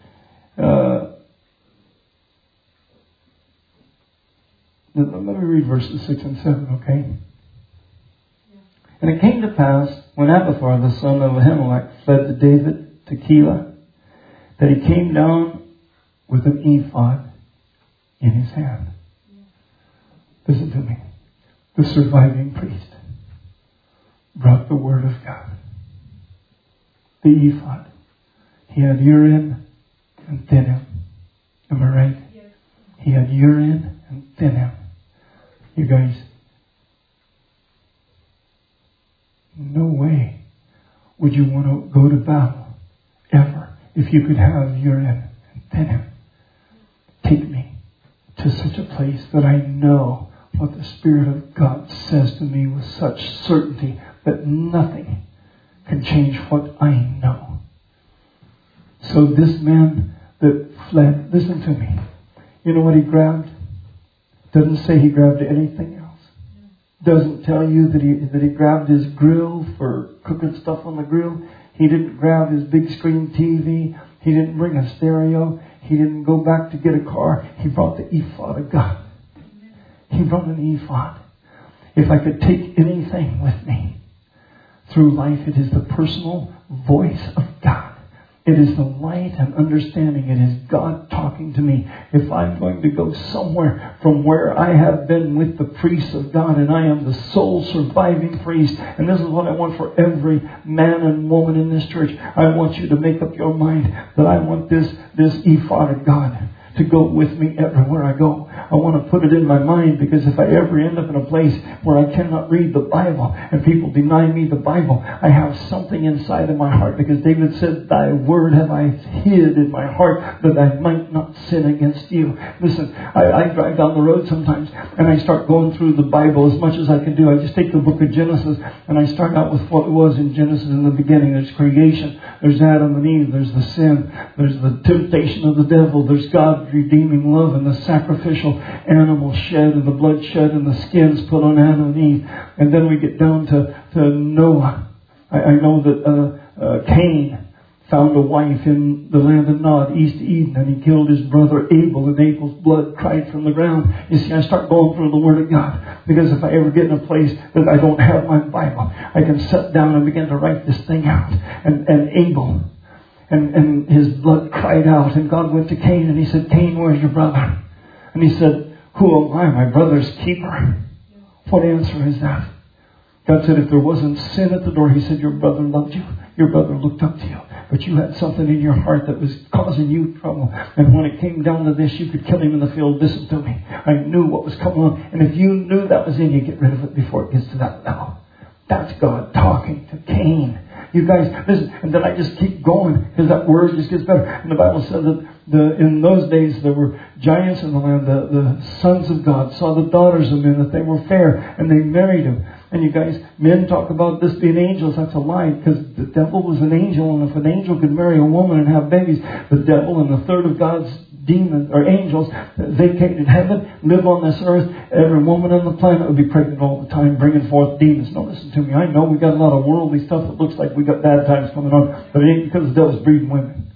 Let me read verses 6 and 7, okay? And it came to pass, when Abiathar, the son of Ahimelech, fled to David to Keilah, that he came down with an ephod in his hand. Listen to me. The surviving priest brought the word of God. The ephod. He had Urim and Thummim. Am I right? Yes. He had Urim and Thummim. You guys, no way would you want to go to battle ever if you could have Urim and Thummim. to such a place that I know what the Spirit of God says to me with such certainty that nothing can change what I know. So this man that fled, listen to me. You know what he grabbed? Doesn't say he grabbed anything else. Doesn't tell you that he grabbed his grill for cooking stuff on the grill. He didn't grab his big screen TV. He didn't bring a stereo. He didn't go back to get a car. He brought the ephod of God. He brought an ephod. If I could take anything with me through life, it is the personal voice of God. It is the light and understanding. It is God talking to me. If I'm going to go somewhere from where I have been with the priests of God, and I am the sole surviving priest, and this is what I want for every man and woman in this church. I want you to make up your mind that I want this ephod of God to go with me everywhere I go. I want to put it in my mind, because if I ever end up in a place where I cannot read the Bible and people deny me the Bible, I have something inside of my heart, because David said, Thy word have I hid in my heart that I might not sin against you. Listen, I drive down the road sometimes and I start going through the Bible as much as I can do. I just take the book of Genesis and I start out with what it was in Genesis in the beginning. There's creation, there's Adam and Eve, there's the sin, there's the temptation of the devil, there's God's redeeming love and the sacrificial animal shed and the blood shed and the skins put on Adam and Eve. And then we get down to Noah. I know that Cain found a wife in the land of Nod, East Eden, and he killed his brother Abel, and Abel's blood cried from the ground. You see, I start going through the Word of God, because if I ever get in a place that I don't have my Bible, I can sit down and begin to write this thing out. And Abel, and his blood cried out, and God went to Cain and he said, Cain, where's your brother? And he said, who am I? My brother's keeper. What answer is that? God said, if there wasn't sin at the door, he said, your brother loved you. Your brother looked up to you. But you had something in your heart that was causing you trouble. And when it came down to this, you could kill him in the field. Listen to me. I knew what was coming on. And if you knew that was in you, get rid of it before it gets to that level. That's God talking to Cain. You guys, listen, and then I just keep going, because that word just gets better. And the Bible said that in those days there were giants in the land. The sons of God saw the daughters of men, that they were fair, and they married them. And you guys, men talk about this being angels. That's a lie, because the devil was an angel, and if an angel could marry a woman and have babies, the devil and the third of God's demons or angels vacated heaven, live on this earth. Every woman on the planet would be pregnant all the time, bringing forth demons. Now listen to me. I know we got a lot of worldly stuff that looks like we got bad times coming on, but it ain't because the devil's breeding women.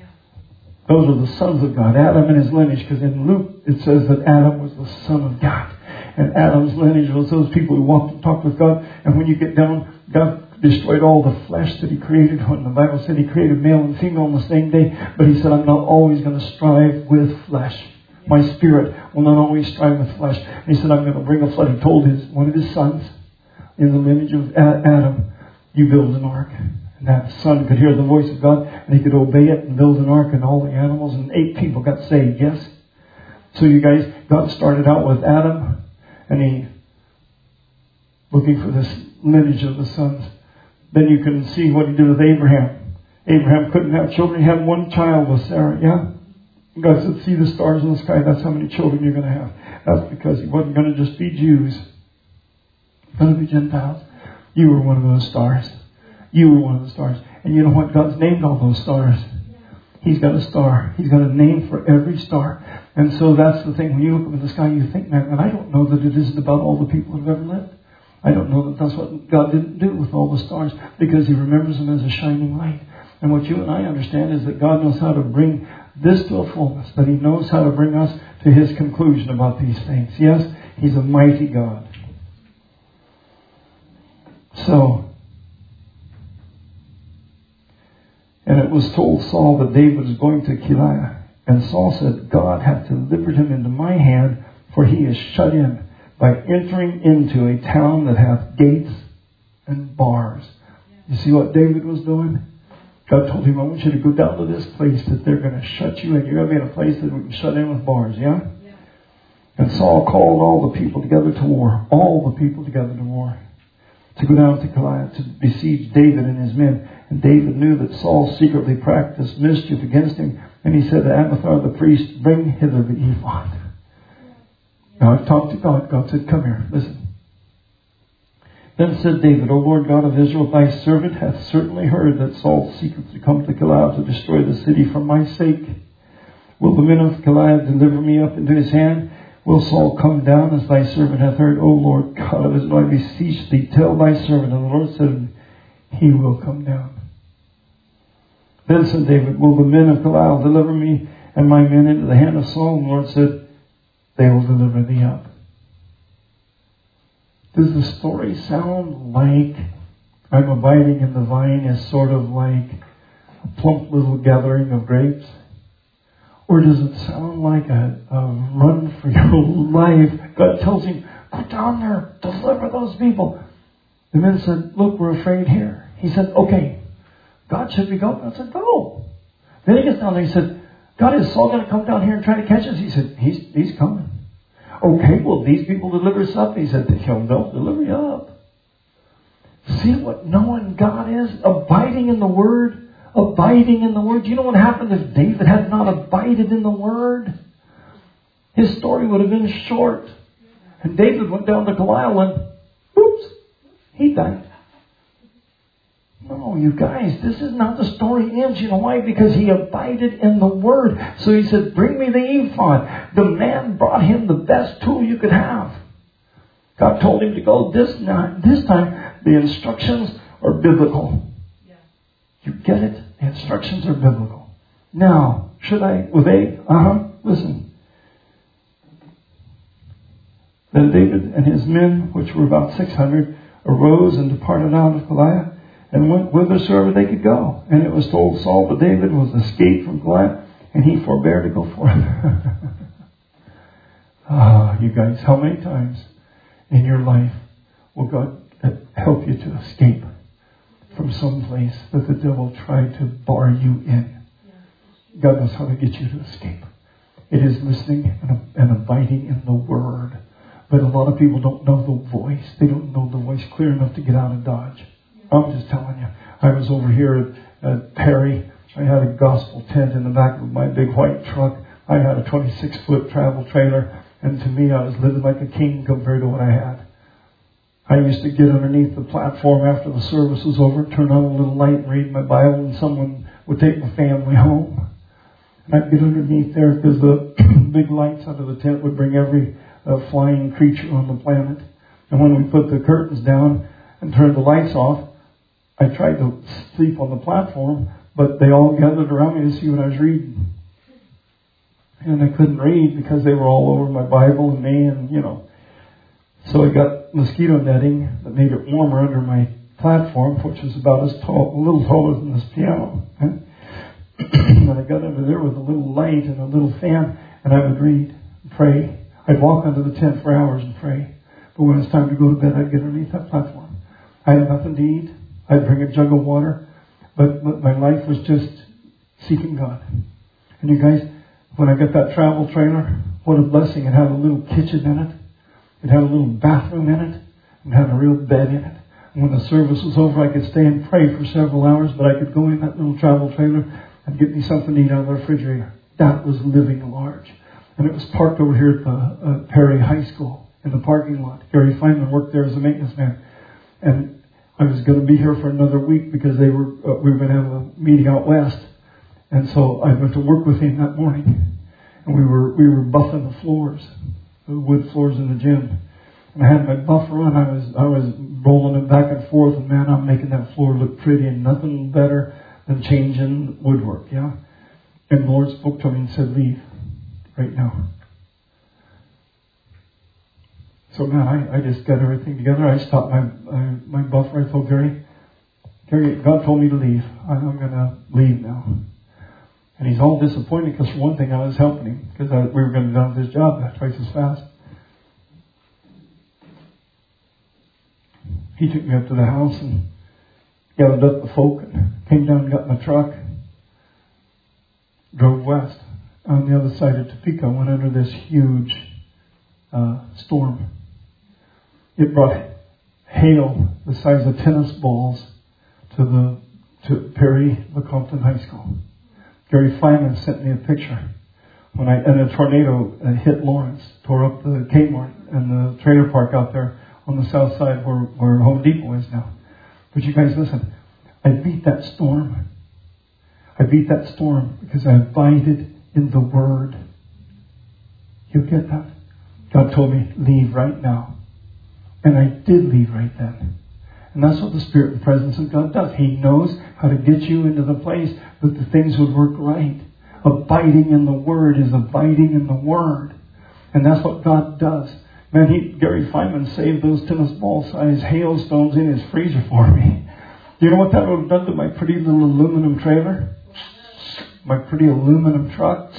Those are the sons of God, Adam and his lineage, because in Luke it says that Adam was the son of God. And Adam's lineage was those people who walked and talked with God. And when you get down, God destroyed all the flesh that he created. When the Bible said he created male and female on the same day. But he said, I'm not always going to strive with flesh. My spirit will not always strive with flesh. And he said, I'm going to bring a flood. He told one of his sons in the lineage of Adam, you build an ark. And that son could hear the voice of God, and he could obey it and build an ark, and all the animals, and 8 people got saved. Yes? So you guys, God started out with Adam, and he looking for this lineage of the sons. Then you can see what he did with Abraham. Abraham couldn't have children. He had one child with Sarah. Yeah? God said, see the stars in the sky. That's how many children you're going to have. That's because he wasn't going to just be Jews. He was going to be Gentiles. You were one of those stars. You were one of the stars. And you know what? God's named all those stars. He's got a star. He's got a name for every star. And so that's the thing. When you look up in the sky, you think, man, and I don't know that it isn't about all the people who have ever lived. I don't know that that's what God didn't do with all the stars, because he remembers them as a shining light. And what you and I understand is that God knows how to bring this to a fullness, that he knows how to bring us to his conclusion about these things. Yes, he's a mighty God. So, and it was told Saul that David was going to Keilah. And Saul said, God hath delivered him into my hand, for he is shut in by entering into a town that hath gates and bars. You see what David was doing? God told him, I want you to go down to this place that they're going to shut you in. You're going to be in a place that we can shut in with bars, yeah? And Saul called all the people together to war. All the people together to war. To go down to Keilah to besiege David and his men. And David knew that Saul secretly practiced mischief against him. And he said to Abiathar the priest, bring hither the ephod. Now I talked to God. God said, come here, listen. Then said David, O Lord God of Israel, thy servant hath certainly heard that Saul seeketh to come to Keilah to destroy the city for my sake. Will the men of Keilah deliver me up into his hand? Will Saul come down as thy servant hath heard? O Lord God of Israel, I beseech thee, tell thy servant. And the Lord said, he will come down. Then said David, will the men of Keilah deliver me and my men into the hand of Saul? And the Lord said, they will deliver thee up. Does the story sound like I'm abiding in the vine is sort of like a plump little gathering of grapes? Or does it sound like a run for your life? God tells him, go down there, deliver those people. The men said, look, we're afraid here. He said, okay, God, should we go? I said, go. Then he gets down there, he said, God, is Saul going to come down here and try to catch us? He said, he's coming. Okay, well, these people deliver us up. He said, they'll deliver you up. See what knowing God is? Abiding in the Word. Abiding in the Word. Do you know what happened if David had not abided in the Word? His story would have been short. And David went down to Goliath and, oops, he died. No, you guys, this is not the story ends. You know why? Because he abided in the Word. So he said, bring me the ephod. The man brought him the best tool you could have. God told him to go this time. The instructions are biblical. You get it? The instructions are biblical. Now, should I obey? Listen. Then David and his men, which were about 600, arose and departed out of Goliath, and went whithersoever they could go. And it was told Saul that David was escaped from Goliath, and he forbore to go forth. You guys, how many times in your life will God help you to escape from some place that the devil tried to bar you in? God knows how to get you to escape. It is listening and abiding in the Word. But a lot of people don't know the voice. They don't know the voice clear enough to get out of Dodge. I'm just telling you. I was over here at Perry. I had a gospel tent in the back of my big white truck. I had a 26-foot travel trailer. And to me, I was living like a king compared to what I had. I used to get underneath the platform after the service was over, turn on a little light and read my Bible, and someone would take my family home. And I'd get underneath there because the big lights under the tent would bring every flying creature on the planet. And when we put the curtains down and turned the lights off, I tried to sleep on the platform, but they all gathered around me to see what I was reading. And I couldn't read because they were all over my Bible and me, and So I got mosquito netting that made it warmer under my platform, which was about as tall, a little taller than this piano. And I got under there with a little light and a little fan, and I would read and pray. I'd walk under the tent for hours and pray. But when it was time to go to bed, I'd get underneath that platform. I had nothing to eat. I'd bring a jug of water. But my life was just seeking God. And you guys, when I got that travel trailer, what a blessing. It had a little kitchen in it. It had a little bathroom in it. It had a real bed in it. And when the service was over, I could stay and pray for several hours, but I could go in that little travel trailer and get me something to eat out of the refrigerator. That was living large. And it was parked over here at the Perry High School in the parking lot. Gary Feynman worked there as a maintenance man. And I was going to be here for another week because we were going to have a meeting out west. And so I went to work with him that morning. And we were buffing the floors, the wood floors in the gym. And I had my buffer on. I was rolling it back and forth. And man, I'm making that floor look pretty, and nothing better than changing woodwork, yeah? And the Lord spoke to me and said, leave right now. So man, I just got everything together. I stopped my buffer. I told Gary, God told me to leave. I'm going to leave now. And he's all disappointed because for one thing I was helping him because we were going to be done with this job twice as fast. He took me up to the house and gathered up the folk and came down and got in the truck, drove west. On the other side of Topeka, went under this huge storm. It brought hail the size of tennis balls to Perry Lecompton High School. Gary Feynman sent me a picture and a tornado hit Lawrence, tore up the Kmart and the trailer park out there on the south side where Home Depot is now. But you guys, listen, I beat that storm. I beat that storm because I abided in the Word. You get that? God told me, leave right now. And I did leave right then. And that's what the Spirit and presence of God does. He knows how to get you into the place that the things would work right. Abiding in the Word is abiding in the Word. And that's what God does. Man, Gary Feynman saved those tennis ball size hailstones in his freezer for me. You know what that would have done to my pretty little aluminum trailer? My pretty aluminum truck?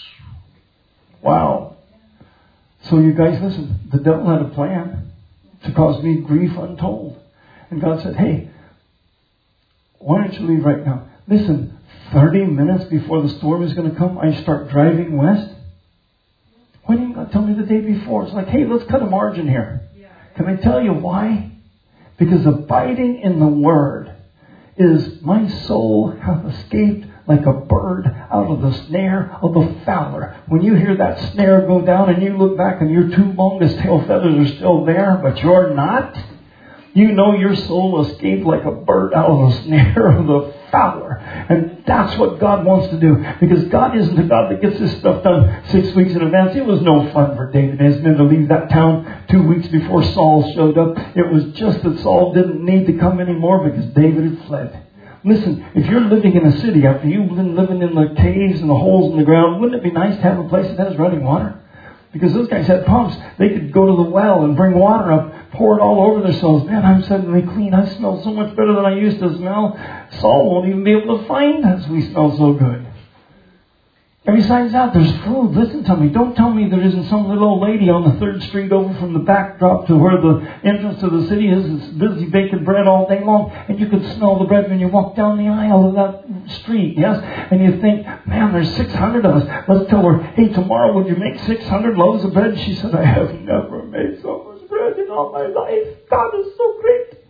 Wow. So you guys, listen, the devil had a plan to cause me grief untold. And God said, hey, why don't you leave right now? Listen, 30 minutes before the storm is going to come, I start driving west. Why didn't God tell me the day before? It's like, hey, let's cut a margin here. Can I tell you why? Because abiding in the Word is my soul hath escaped like a bird out of the snare of the fowler. When you hear that snare go down and you look back and your two longest tail feathers are still there, but you're not, you know your soul escaped like a bird out of the snare of the fowler. And that's what God wants to do. Because God isn't a God that gets this stuff done 6 weeks in advance. It was no fun for David and his men to leave that town 2 weeks before Saul showed up. It was just that Saul didn't need to come anymore because David had fled. Listen, if you're living in a city after you've been living in the caves and the holes in the ground, wouldn't it be nice to have a place that has running water? Because those guys had pumps. They could go to the well and bring water up, pour it all over themselves. Man, I'm suddenly clean. I smell so much better than I used to smell. Saul won't even be able to find us. We smell so good. And besides that, there's food. Listen to me. Don't tell me there isn't some little old lady on the 3rd Street over from the backdrop to where the entrance to the city is. It's busy baking bread all day long. And you can smell the bread when you walk down the aisle of that street. Yes? And you think, man, there's 600 of us. Let's tell her, hey, tomorrow would you make 600 loaves of bread? She said, I have never made so much bread in all my life. God is so great.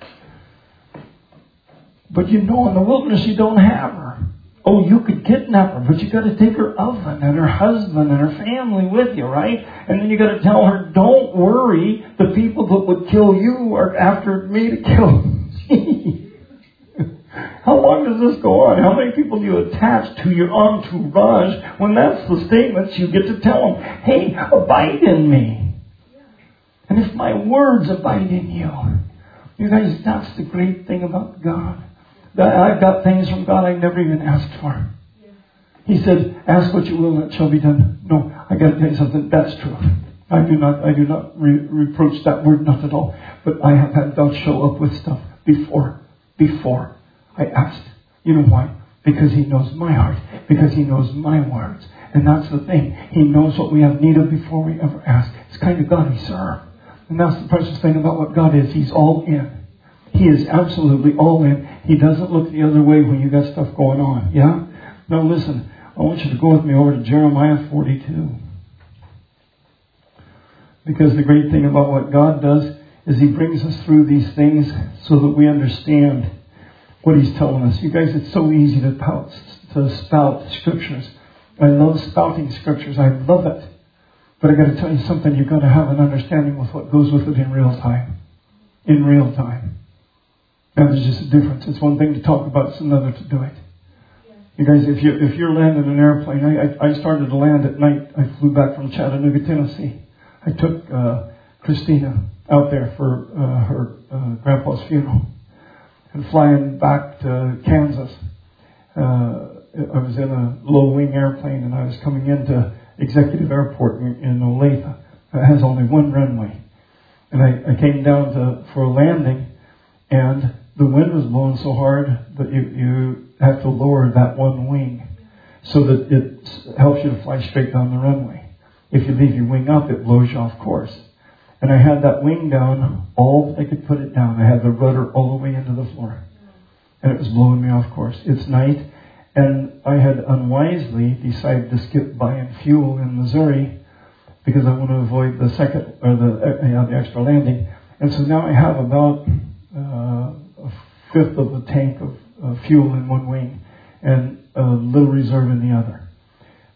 But you know, in the wilderness you don't have her. Oh, you could kidnap her, but you got to take her oven and her husband and her family with you, right? And then you got to tell her, don't worry, the people that would kill you are after me to kill me. How long does this go on? How many people do you attach to your entourage when that's the statements you get to tell them? Hey, abide in me. And if my words abide in you, you guys, that's the great thing about God. I've got things from God I never even asked for. He said, ask what you will and it shall be done. No, I got to tell you something. That's true. I do not reproach that word, not at all. But I have had God show up with stuff before I asked. You know why? Because He knows my heart. Because He knows my words. And that's the thing. He knows what we have need of before we ever ask. It's the kind of God we serve. And that's the precious thing about what God is. He's all in. He is absolutely all in. He doesn't look the other way when you got stuff going on. Yeah? Now listen, I want you to go with me over to Jeremiah 42. Because the great thing about what God does is He brings us through these things so that we understand what He's telling us. You guys, it's so easy to spout scriptures. I love spouting scriptures. I love it. But I got to tell you something. You've got to have an understanding with what goes with it in real time. In real time. Now there's just a difference. It's one thing to talk about, it's another to do it. You guys, if you're landing an airplane, I started to land at night. I flew back from Chattanooga, Tennessee. I took Christina out there for her grandpa's funeral. And flying back to Kansas, I was in a low-wing airplane and I was coming into Executive Airport in Olathe. It has only one runway. And I came down for a landing, and the wind was blowing so hard that you have to lower that one wing so that it helps you to fly straight down the runway. If you leave your wing up, it blows you off course. And I had that wing down all I could put it down. I had the rudder all the way into the floor. And it was blowing me off course. It's night, and I had unwisely decided to skip buying fuel in Missouri because I want to avoid the extra landing. And so now I have about a fifth of the tank of fuel in one wing and a little reserve in the other.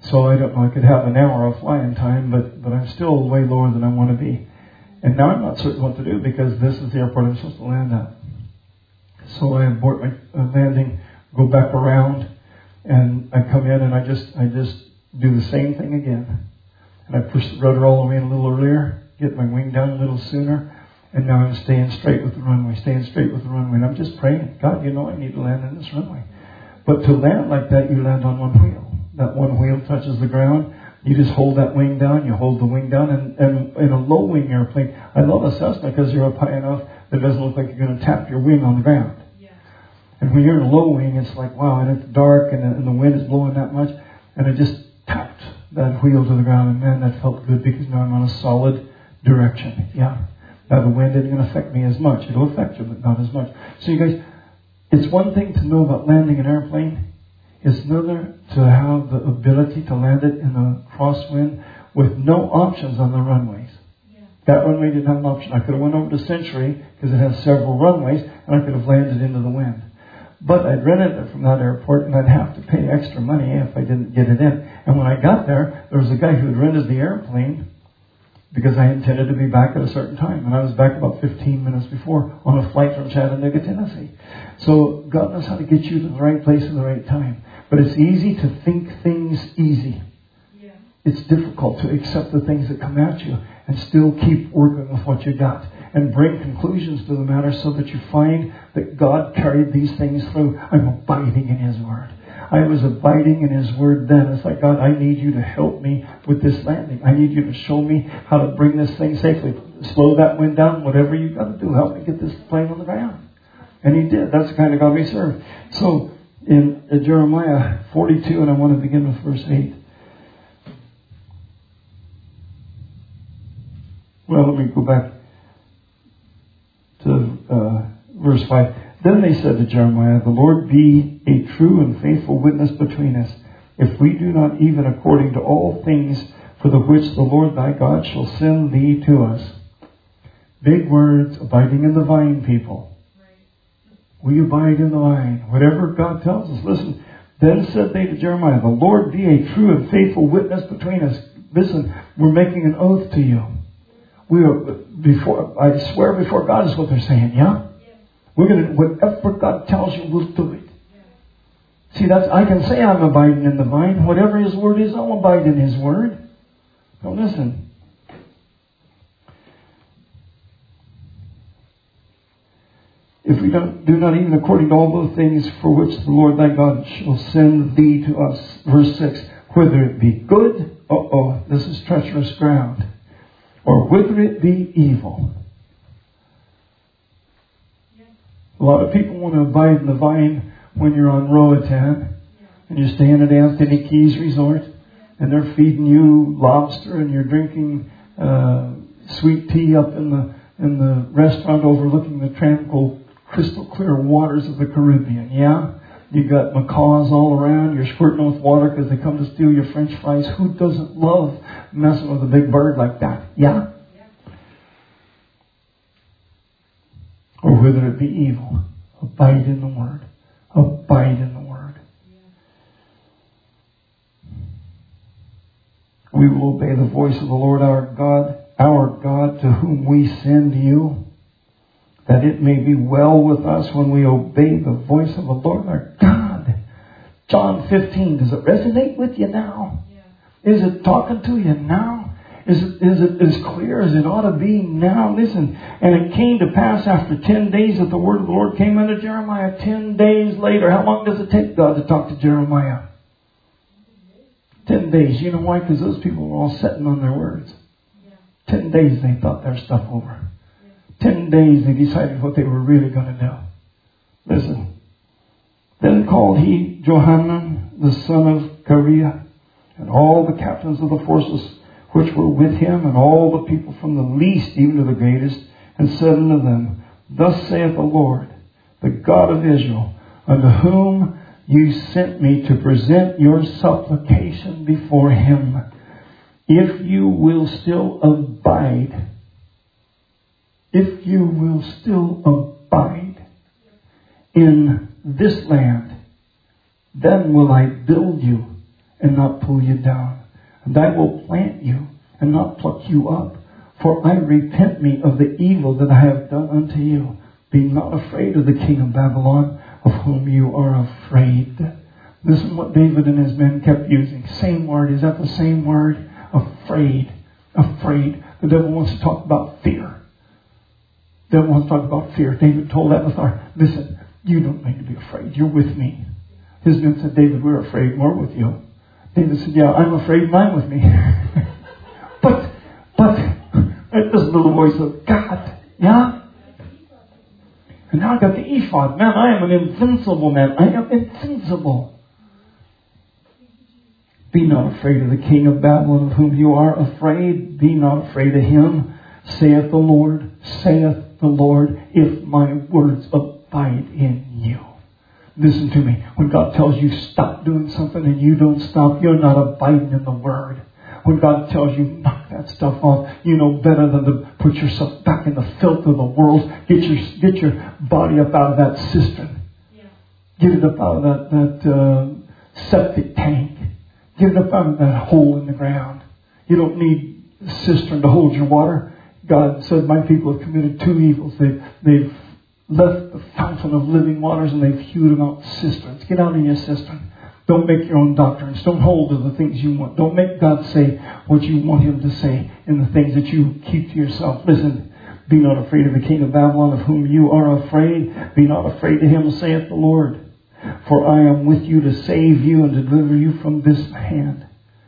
So I don't know, I could have an hour of flying time, but I'm still way lower than I want to be. And now I'm not certain what to do because this is the airport I'm supposed to land at. So I abort my landing, go back around, and I come in and I just do the same thing again. And I push the rudder all the way in a little earlier, get my wing down a little sooner, and now I'm staying straight with the runway. And I'm just praying, God, you know I need to land on this runway. But to land like that, you land on one wheel. That one wheel touches the ground. You just hold that wing down. You hold the wing down. And in a low wing airplane, I love a Cessna because you're up high enough that it doesn't look like you're going to tap your wing on the ground. Yeah. And when you're in a low wing, it's like, wow, and it's dark and the wind is blowing that much. And I just tapped that wheel to the ground. And man, that felt good because now I'm on a solid direction. Yeah. Now the wind isn't going to affect me as much. It'll affect you, but not as much. So you guys, it's one thing to know about landing an airplane. It's another to have the ability to land it in a crosswind with no options on the runways. Yeah. That runway didn't have an option. I could have went over to Century because it has several runways and I could have landed into the wind. But I'd rented it from that airport and I'd have to pay extra money if I didn't get it in. And when I got there was a guy who had rented the airplane because I intended to be back at a certain time. And I was back about 15 minutes before on a flight from Chattanooga, Tennessee. So God knows how to get you to the right place at the right time. But it's easy to think things easy. Yeah. It's difficult to accept the things that come at you and still keep working with what you got and bring conclusions to the matter so that you find that God carried these things through. I'm abiding in His Word. I was abiding in His Word then. It's like, God, I need you to help me with this landing. I need you to show me how to bring this thing safely. Slow that wind down, whatever you've got to do. Help me get this plane on the ground. And He did. That's the kind of God we serve. So, in Jeremiah 42, and I want to begin with verse 8. Well, let me go back to verse 5. Then they said to Jeremiah, the Lord be a true and faithful witness between us, if we do not even according to all things for the which the Lord thy God shall send thee to us. Big words, abiding in the vine, people. We abide in the vine. Whatever God tells us. Listen, then said they to Jeremiah, the Lord be a true and faithful witness between us. Listen, we're making an oath to you. I swear before God is what they're saying, yeah? We're going to, whatever God tells you, we'll do it. See, I can say I'm abiding in the vine. Whatever His Word is, I'll abide in His Word. Now listen. If we do not even according to all those things for which the Lord thy God shall send thee to us. Verse 6. Whether it be good, this is treacherous ground. Or whether it be evil. A lot of people want to abide in the vine when you're on Roatan. And you're staying at Anthony Keys Resort. And they're feeding you lobster and you're drinking sweet tea up in the restaurant overlooking the tranquil, crystal clear waters of the Caribbean. Yeah? You got macaws all around. You're squirting with water because they come to steal your French fries. Who doesn't love messing with a big bird like that? Yeah? Or whether it be evil. Abide in the Word. Abide in the Word. We will obey the voice of the Lord our God, to whom we send you, that it may be well with us when we obey the voice of the Lord our God. John 15, does it resonate with you now? Yeah. Is it talking to you now? Is it as clear as it ought to be now? Listen, and it came to pass after 10 days that the word of the Lord came unto Jeremiah. 10 days later. How long does it take God to talk to Jeremiah? 10 days. You know why? Because those people were all sitting on their words. 10 days they thought their stuff over. 10 days they decided what they were really going to do. Listen. Then called he Johanan, the son of Kareah, and all the captains of the forces which were with him, and all the people from the least even to the greatest, and said unto them, Thus saith the Lord, the God of Israel, unto whom you sent me to present your supplication before Him. If you will still abide, in this land, then will I build you and not pull you down. And I will plant you and not pluck you up. For I repent me of the evil that I have done unto you. Be not afraid of the king of Babylon, of whom you are afraid. Listen what David and his men kept using. Same word. Is that the same word? Afraid. Afraid. The devil wants to talk about fear. The devil wants to talk about fear. David told Abiathar, listen, you don't need to be afraid. You're with me. His men said, David, we're afraid. We're with you. David said, yeah, I'm afraid and I'm with me. but, this little voice of God. Yeah? And now I got the ephod. Man, I am an invincible man. I am invincible. Be not afraid of the king of Babylon, of whom you are afraid. Be not afraid of him, saith the Lord, if my words abide in you. Listen to me. When God tells you stop doing something and you don't stop, you're not abiding in the word. When God tells you knock that stuff off, you know better than to put yourself back in the filth of the world. Get your body up out of that cistern. Yeah. Get it up out of that septic tank. Get it up out of that hole in the ground. You don't need a cistern to hold your water. God said, my people have committed two evils. They've left the fountain of living waters and they've hewed them out cisterns. Get out in your cistern. Don't make your own doctrines. Don't hold to the things you want. Don't make God say what you want him to say in the things that you keep to yourself. Listen, be not afraid of the king of Babylon, of whom you are afraid. Be not afraid of him, saith the Lord. For I am with you to save you and to deliver you from this hand.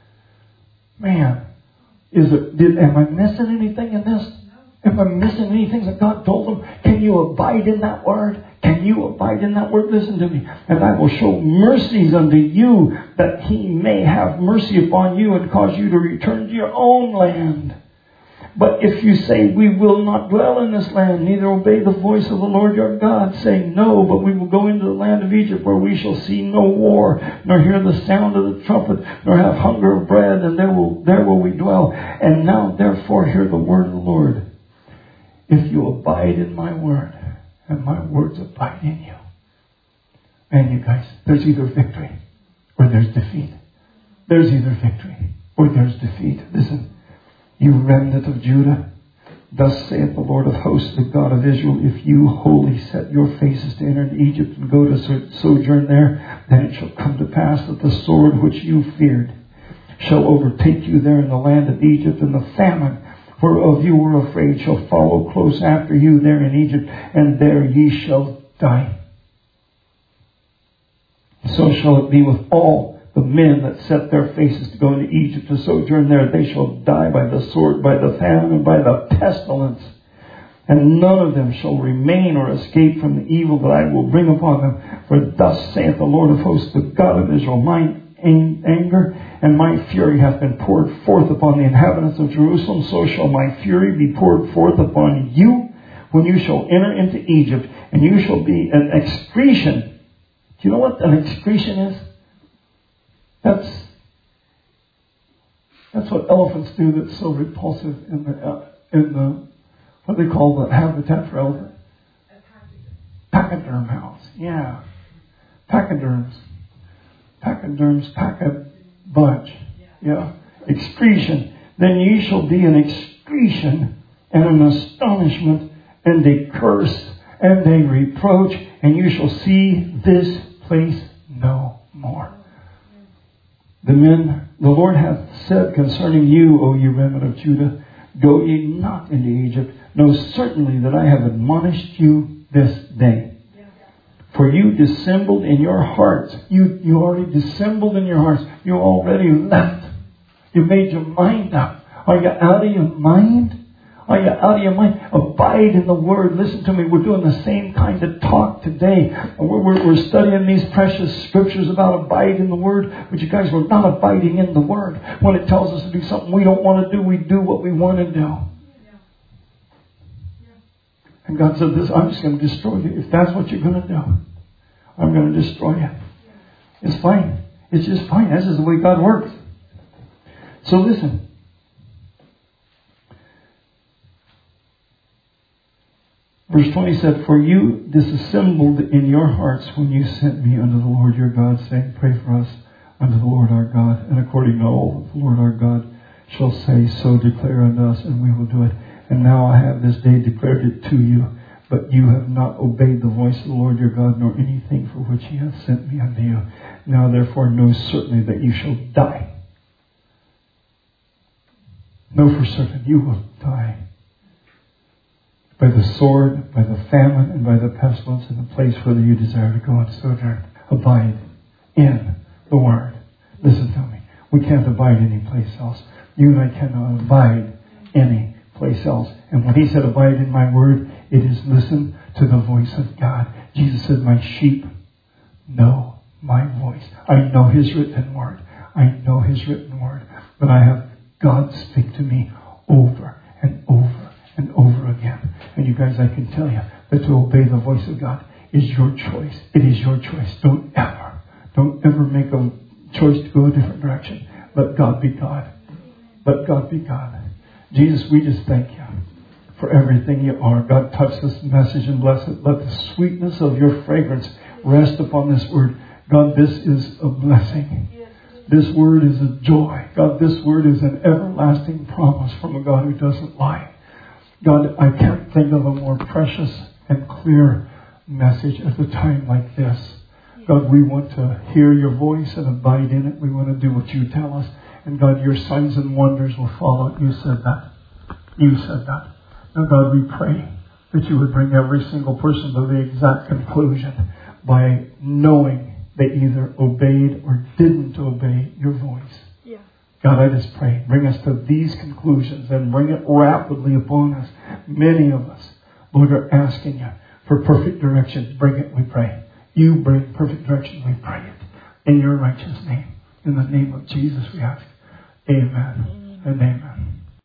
Man, am I missing anything in this? Am I missing anything that God told them? Can you abide in that word? Can you abide in that word? Listen to me. And I will show mercies unto you, that he may have mercy upon you and cause you to return to your own land. But if you say, we will not dwell in this land, neither obey the voice of the Lord your God, saying, no, but we will go into the land of Egypt, where we shall see no war, nor hear the sound of the trumpet, nor have hunger of bread, and there will we dwell. And now therefore hear the word of the Lord. If you abide in my word, and my words abide in you. And you guys, there's either victory or there's defeat. There's either victory or there's defeat. Listen, you remnant of Judah, thus saith the Lord of hosts, the God of Israel, if you wholly set your faces to enter into Egypt and go to sojourn there, then it shall come to pass that the sword which you feared shall overtake you there in the land of Egypt, and the famine whereof you were afraid shall follow close after you there in Egypt, and there ye shall die. So shall it be with all the men that set their faces to go into Egypt to sojourn there. They shall die by the sword, by the famine, and by the pestilence. And none of them shall remain or escape from the evil that I will bring upon them. For thus saith the Lord of hosts, the God of Israel, mine anger and my fury hath been poured forth upon the inhabitants of Jerusalem. So shall my fury be poured forth upon you when you shall enter into Egypt, and you shall be an excretion. Do you know what an excretion is? That's what elephants do that's so repulsive in the what they call the habitat for elephant. Pachyderm house. Yeah. Pachyderms, pack a bunch. Yeah. Excretion. Then ye shall be an excretion and an astonishment and a curse and a reproach, and you shall see this place no more. The Lord hath said concerning you, O ye remnant of Judah, go ye not into Egypt. Know certainly that I have admonished you this day. For you dissembled in your hearts. You already dissembled in your hearts. You already left. You made your mind up. Are you out of your mind? Are you out of your mind? Abide in the Word. Listen to me. We're doing the same kind of talk today. We're studying these precious scriptures about abide in the Word. But you guys, we're not abiding in the Word. When it tells us to do something we don't want to do, we do what we want to do. And God said this, I'm just going to destroy you. If that's what you're going to do, I'm going to destroy you. It's fine. It's just fine. This is the way God works. So listen. Verse 20 said, for you disassembled in your hearts when you sent me unto the Lord your God, saying, pray for us unto the Lord our God. according to all the Lord our God shall say, so declare unto us, and we will do it. And now I have this day declared it to you, but you have not obeyed the voice of the Lord your God, nor anything for which he hath sent me unto you. Now therefore know certainly that you shall die. Know for certain you will die. By the sword, by the famine, and by the pestilence in the place whither you desire to go and sojourn. Abide in the Word. Listen to me. We can't abide any place else. You and I cannot abide any place else. And when he said abide in my Word, it is listen to the voice of God. Jesus said, my sheep know my voice. I know his written Word. I know his written Word. But I have God speak to me over and over and over again. And you guys, I can tell you that to obey the voice of God is your choice. It is your choice. Don't ever make a choice to go a different direction. Let God be God. Let God be God. Jesus, we just thank you for everything you are. God, touch this message and bless it. Let the sweetness of your fragrance rest upon this word. God, this is a blessing. This word is a joy. God, this word is an everlasting promise from a God who doesn't lie. God, I can't think of a more precious and clear message at a time like this. God, we want to hear your voice and abide in it. We want to do what you tell us. And God, your signs and wonders will follow. You said that. You said that. Now, God, we pray that you would bring every single person to the exact conclusion by knowing they either obeyed or didn't obey your voice. Yeah. God, I just pray, bring us to these conclusions and bring it rapidly upon us. Many of us, Lord, are asking you for perfect direction. Bring it, we pray. You bring perfect direction, we pray it. In your righteous name. In the name of Jesus, we ask. Amen and amen.